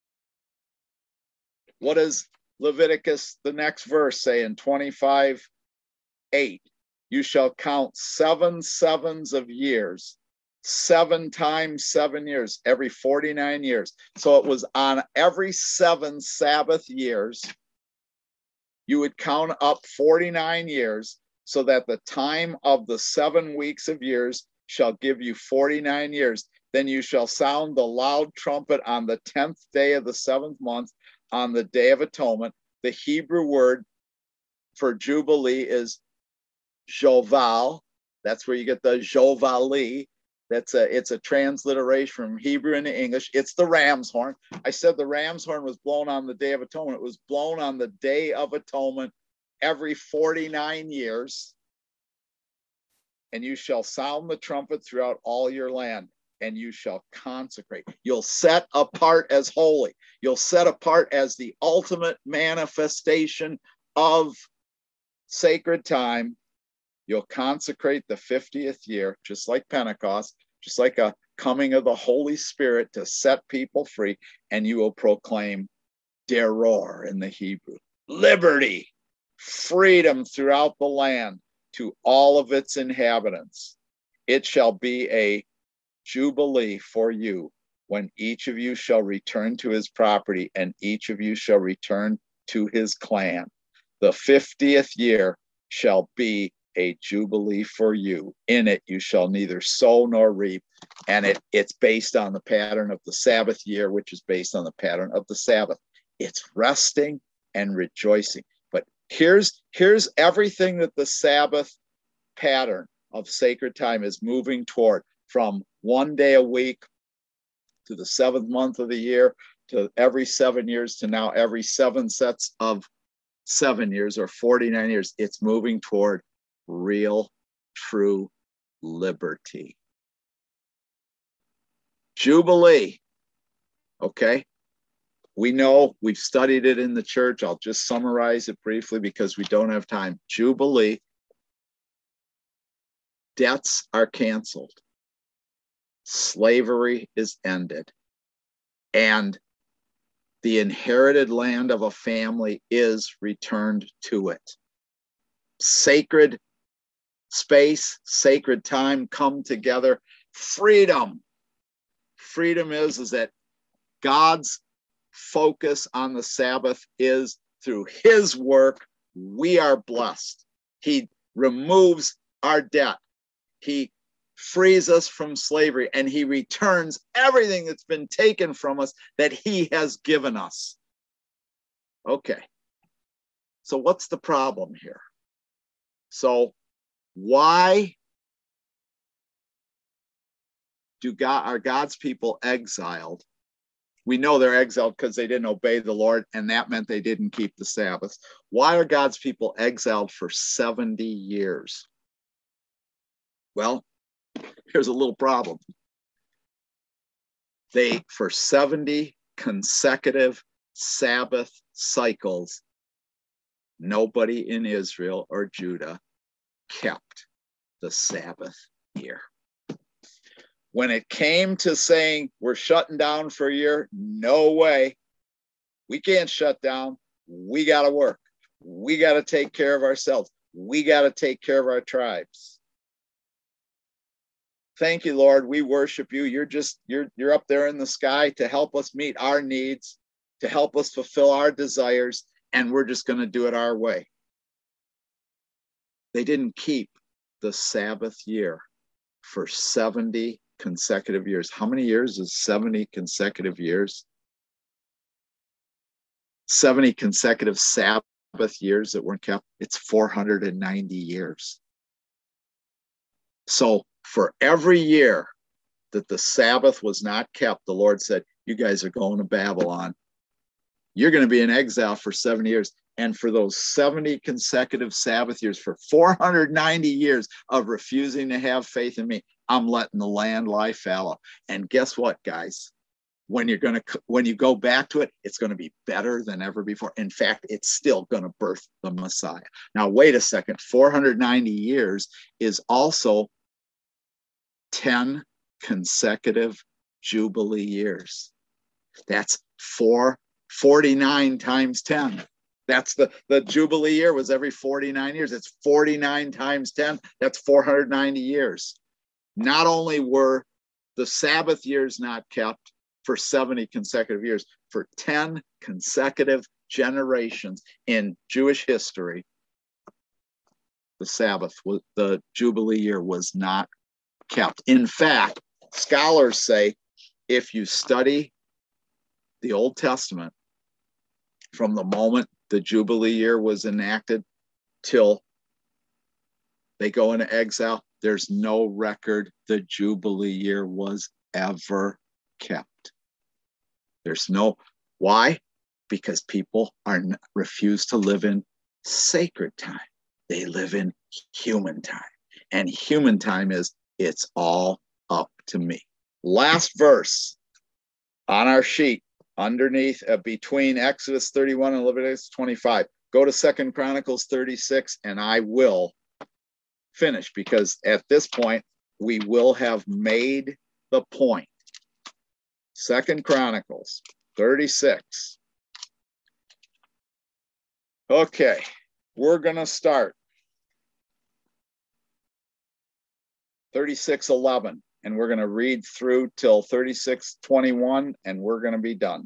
What does Leviticus, the next verse, say in 25:8? You shall count 7 sevens of years. 7 times 7 years, every 49 years. So it was on every 7 Sabbath years, you would count up 49 years so that the time of the 7 weeks of years shall give you 49 years. Then you shall sound the loud trumpet on the 10th day of the 7th month, on the Day of Atonement. The Hebrew word for Jubilee is Joval. That's where you get the Jovali. It's a transliteration from Hebrew into English. It's the ram's horn. I said the ram's horn was blown on the Day of Atonement. It was blown on the Day of Atonement every 49 years. And you shall sound the trumpet throughout all your land, and you shall consecrate. You'll set apart as holy. You'll set apart as the ultimate manifestation of sacred time. You'll consecrate the 50th year, just like Pentecost, just like a coming of the Holy Spirit to set people free, and you will proclaim Deror in the Hebrew, liberty, freedom throughout the land to all of its inhabitants. It shall be a jubilee for you when each of you shall return to his property and each of you shall return to his clan. The 50th year shall be a jubilee for you. In it you shall neither sow nor reap. And it's based on the pattern of the Sabbath year, which is based on the pattern of the Sabbath. It's resting and rejoicing. But here's everything that the Sabbath pattern of sacred time is moving toward, from 1 day a week to the 7th month of the year, to every 7 years, to now every 7 sets of 7 years or 49 years. It's moving toward real, true liberty. Jubilee. Okay. We know, we've studied it in the church. I'll just summarize it briefly because we don't have time. Jubilee. Debts are canceled. Slavery is ended. And the inherited land of a family is returned to it. Sacred space, sacred time come together. Freedom. Freedom is that God's focus on the Sabbath is through his work, we are blessed. He removes our debt. He frees us from slavery, and he returns everything that's been taken from us that he has given us. Okay. So what's the problem here? So why are God's people exiled? We know they're exiled because they didn't obey the Lord, and that meant they didn't keep the Sabbath. Why are God's people exiled for 70 years? Well, here's a little problem. For 70 consecutive Sabbath cycles, nobody in Israel or Judah kept the Sabbath year. When it came to saying we're shutting down for a year, no way. We can't shut down. We got to work. We got to take care of ourselves. We got to take care of our tribes. Thank you, Lord. We worship you. You're up there in the sky to help us meet our needs, to help us fulfill our desires, and we're just going to do it our way. They didn't keep the Sabbath year for 70 consecutive years. How many years is 70 consecutive years? 70 consecutive Sabbath years that weren't kept. It's 490 years. So for every year that the Sabbath was not kept, the Lord said, you guys are going to Babylon. You're going to be in exile for 70 years. And for those 70 consecutive Sabbath years, for 490 years of refusing to have faith in me, I'm letting the land lie fallow. And guess what, guys? When you go back to it, it's going to be better than ever before. In fact, it's still going to birth the Messiah. Now, wait a second. 490 years is also 10 consecutive Jubilee years. That's 49 times 10. That's the Jubilee year was every 49 years. It's 49 times 10. That's 490 years. Not only were the Sabbath years not kept for 70 consecutive years, for 10 consecutive generations in Jewish history, the Jubilee year was not kept. In fact, scholars say if you study the Old Testament from the moment the Jubilee year was enacted till they go into exile, there's no record the Jubilee year was ever kept. Why? Because people refuse to live in sacred time. They live in human time. And human time is, it's all up to me. Last verse on our sheet, underneath, between Exodus 31 and Leviticus 25. Go to 2 Chronicles 36, and I will finish, because at this point, we will have made the point. 2 Chronicles 36. Okay, we're going to start 36:11, and we're going to read through till 36:21, and we're going to be done.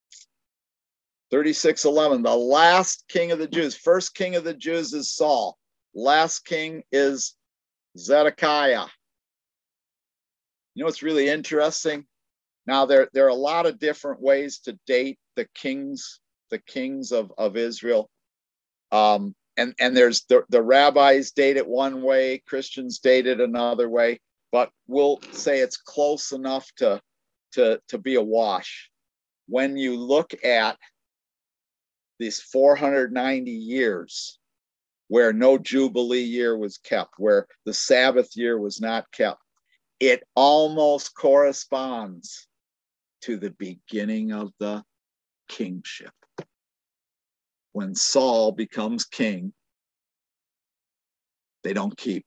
36:11, the last king of the Jews. First king of the Jews is Saul. Last king is Zedekiah. You know what's really interesting? Now, there are a lot of different ways to date the kings of Israel. And there's the rabbis date it one way, Christians date it another way, but we'll say it's close enough to be a wash. When you look at these 490 years where no Jubilee year was kept, where the Sabbath year was not kept, it almost corresponds to the beginning of the kingship. When Saul becomes king, they don't keep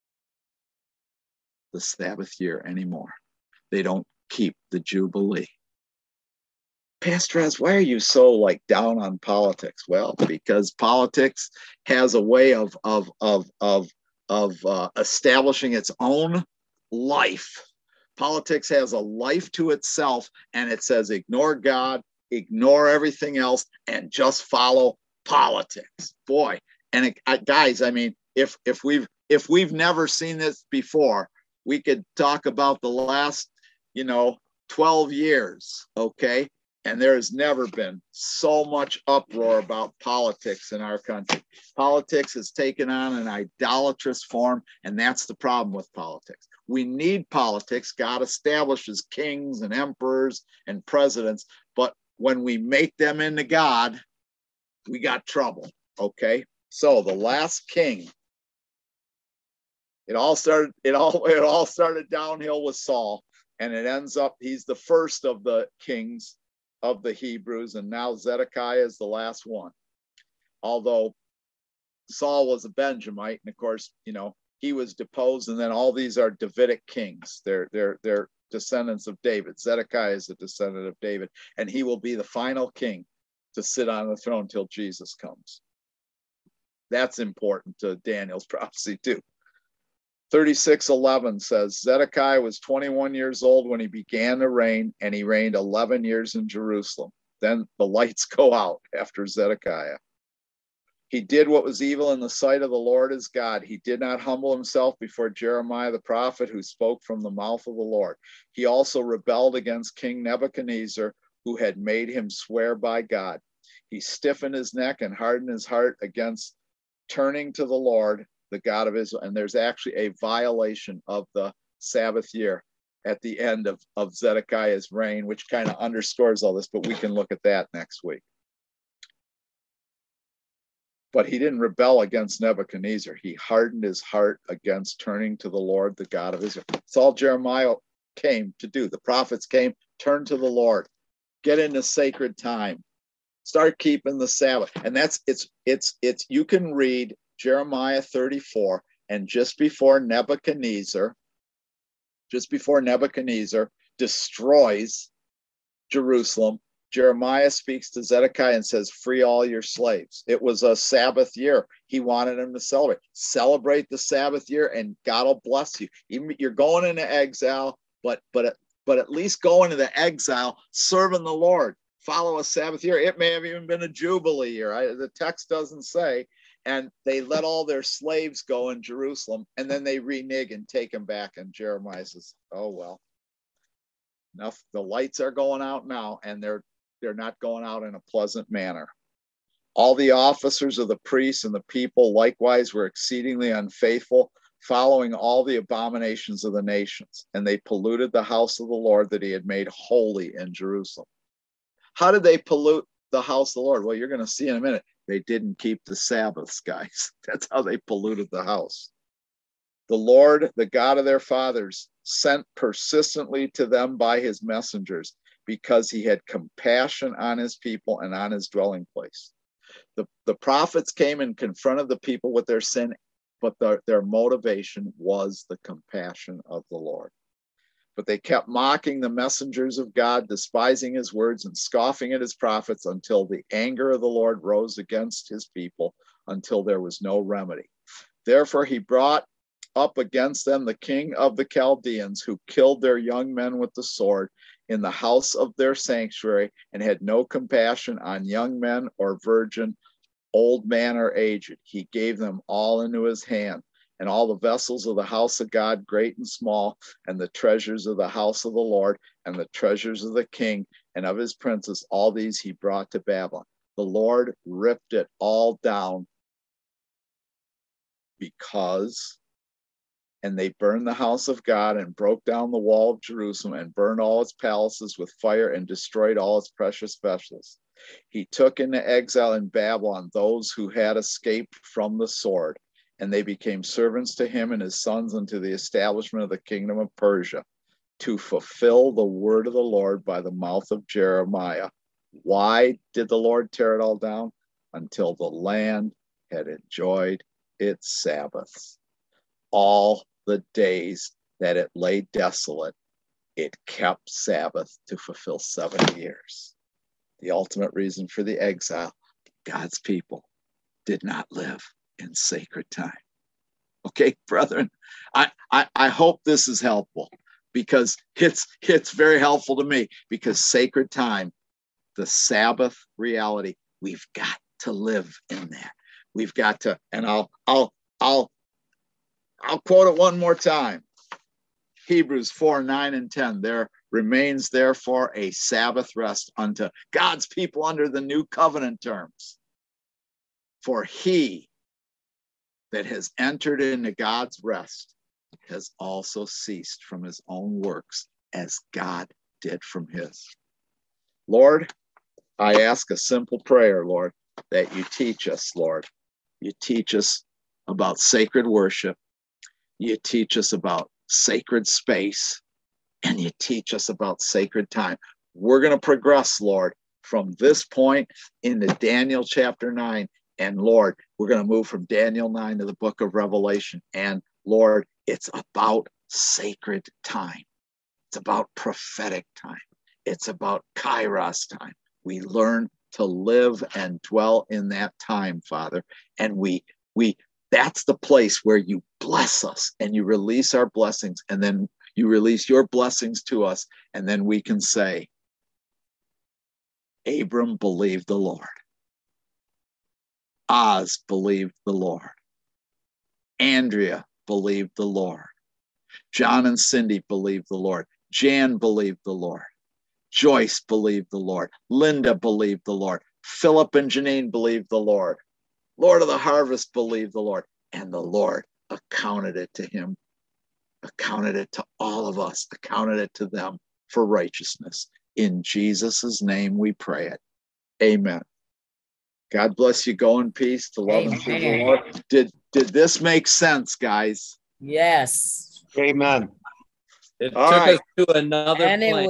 the Sabbath year anymore. They don't keep the Jubilee. Pastor Az, why are you so down on politics? Well, because politics has a way of establishing its own life. Politics has a life to itself, and it says ignore God, ignore everything else, and just follow politics. Boy, and guys, I mean, if we've never seen this before, we could talk about the last 12 years, okay? And there has never been so much uproar about politics in our country. Politics has taken on an idolatrous form, and that's the problem with politics. We need politics. God establishes kings and emperors and presidents, but when we make them into God, we got trouble, okay? So the last king, it all started downhill with Saul, and it ends up he's the first of the kings of the Hebrews, and now Zedekiah is the last one. Although Saul was a Benjamite, and of course, he was deposed, and then all these are Davidic kings. They're descendants of David. Zedekiah is a descendant of David, and he will be the final king to sit on the throne till Jesus comes. That's important to Daniel's prophecy too. 36:11 says, Zedekiah was 21 years old when he began to reign, and he reigned 11 years in Jerusalem. Then the lights go out after Zedekiah. He did what was evil in the sight of the Lord his God. He did not humble himself before Jeremiah the prophet, who spoke from the mouth of the Lord. He also rebelled against King Nebuchadnezzar, who had made him swear by God. He stiffened his neck and hardened his heart against turning to the Lord, the God of Israel. And there's actually a violation of the Sabbath year at the end of Zedekiah's reign, which kind of underscores all this, but we can look at that next week. But he didn't rebel against Nebuchadnezzar. He hardened his heart against turning to the Lord, the God of Israel. It's all Jeremiah came to do. The prophets came, turn to the Lord, get into sacred time, start keeping the Sabbath. And it's you can read Jeremiah 34, and just before Nebuchadnezzar destroys Jerusalem, Jeremiah speaks to Zedekiah and says, free all your slaves. It was a Sabbath year. He wanted him to celebrate the Sabbath year, and God will bless you. Even you're going into exile, but at least go into the exile serving the Lord. Follow a Sabbath year. It may have even been a Jubilee year. The text doesn't say. And they let all their slaves go in Jerusalem, and then they renege and take them back. And Jeremiah says, oh, well, enough. The lights are going out now, and they're not going out in a pleasant manner. All the officers of the priests and the people likewise were exceedingly unfaithful, following all the abominations of the nations, and they polluted the house of the Lord that he had made holy in Jerusalem. How did they pollute the house of the Lord? Well, you're going to see in a minute. They didn't keep the Sabbaths, guys. That's how they polluted the house. The Lord, the God of their fathers, sent persistently to them by his messengers, because he had compassion on his people and on his dwelling place. The prophets came and confronted the people with their sin, but their motivation was the compassion of the Lord. But they kept mocking the messengers of God, despising his words and scoffing at his prophets, until the anger of the Lord rose against his people, until there was no remedy. Therefore he brought up against them the king of the Chaldeans, who killed their young men with the sword in the house of their sanctuary, and had no compassion on young men or virgin, old man or aged. He gave them all into his hand, and all the vessels of the house of God, great and small, and the treasures of the house of the Lord, and the treasures of the king and of his princes, all these he brought to Babylon. The Lord ripped it all down and they burned the house of God and broke down the wall of Jerusalem and burned all its palaces with fire and destroyed all its precious vessels. He took into exile in Babylon those who had escaped from the sword, and they became servants to him and his sons unto the establishment of the kingdom of Persia, to fulfill the word of the Lord by the mouth of Jeremiah. Why did the Lord tear it all down? Until the land had enjoyed its Sabbaths. All the days that it lay desolate, it kept Sabbath to fulfill 70 years. The ultimate reason for the exile: God's people did not live in sacred time. Okay, brethren, I hope this is helpful, because it's very helpful to me, because sacred time, the Sabbath reality, we've got to live in that. We've got to, and I'll quote it one more time. Hebrews 4:9-10. There remains therefore a Sabbath rest unto God's people under the new covenant terms. For he that has entered into God's rest has also ceased from his own works, as God did from his. Lord, I ask a simple prayer, Lord, that you teach us, Lord. You teach us about sacred worship. You teach us about sacred space, and you teach us about sacred time. We're going to progress, Lord, from this point into Daniel chapter 9. And Lord, we're going to move from Daniel 9 to the book of Revelation. And Lord, it's about sacred time. It's about prophetic time. It's about Kairos time. We learn to live and dwell in that time, Father. And that's the place where you bless us and you release our blessings, and then you release your blessings to us. And then we can say, Abram believed the Lord. Oz believed the Lord. Andrea believed the Lord. John and Cindy believed the Lord. Jan believed the Lord. Joyce believed the Lord. Linda believed the Lord. Philip and Janine believed the Lord. Lord of the harvest believed the Lord. And the Lord accounted it to him, accounted it to all of us, accounted it to them for righteousness. In Jesus' name we pray it. Amen. God bless you. Go in peace to love and serve the Lord. Did this make sense, guys? Yes. Amen. It took us to another place.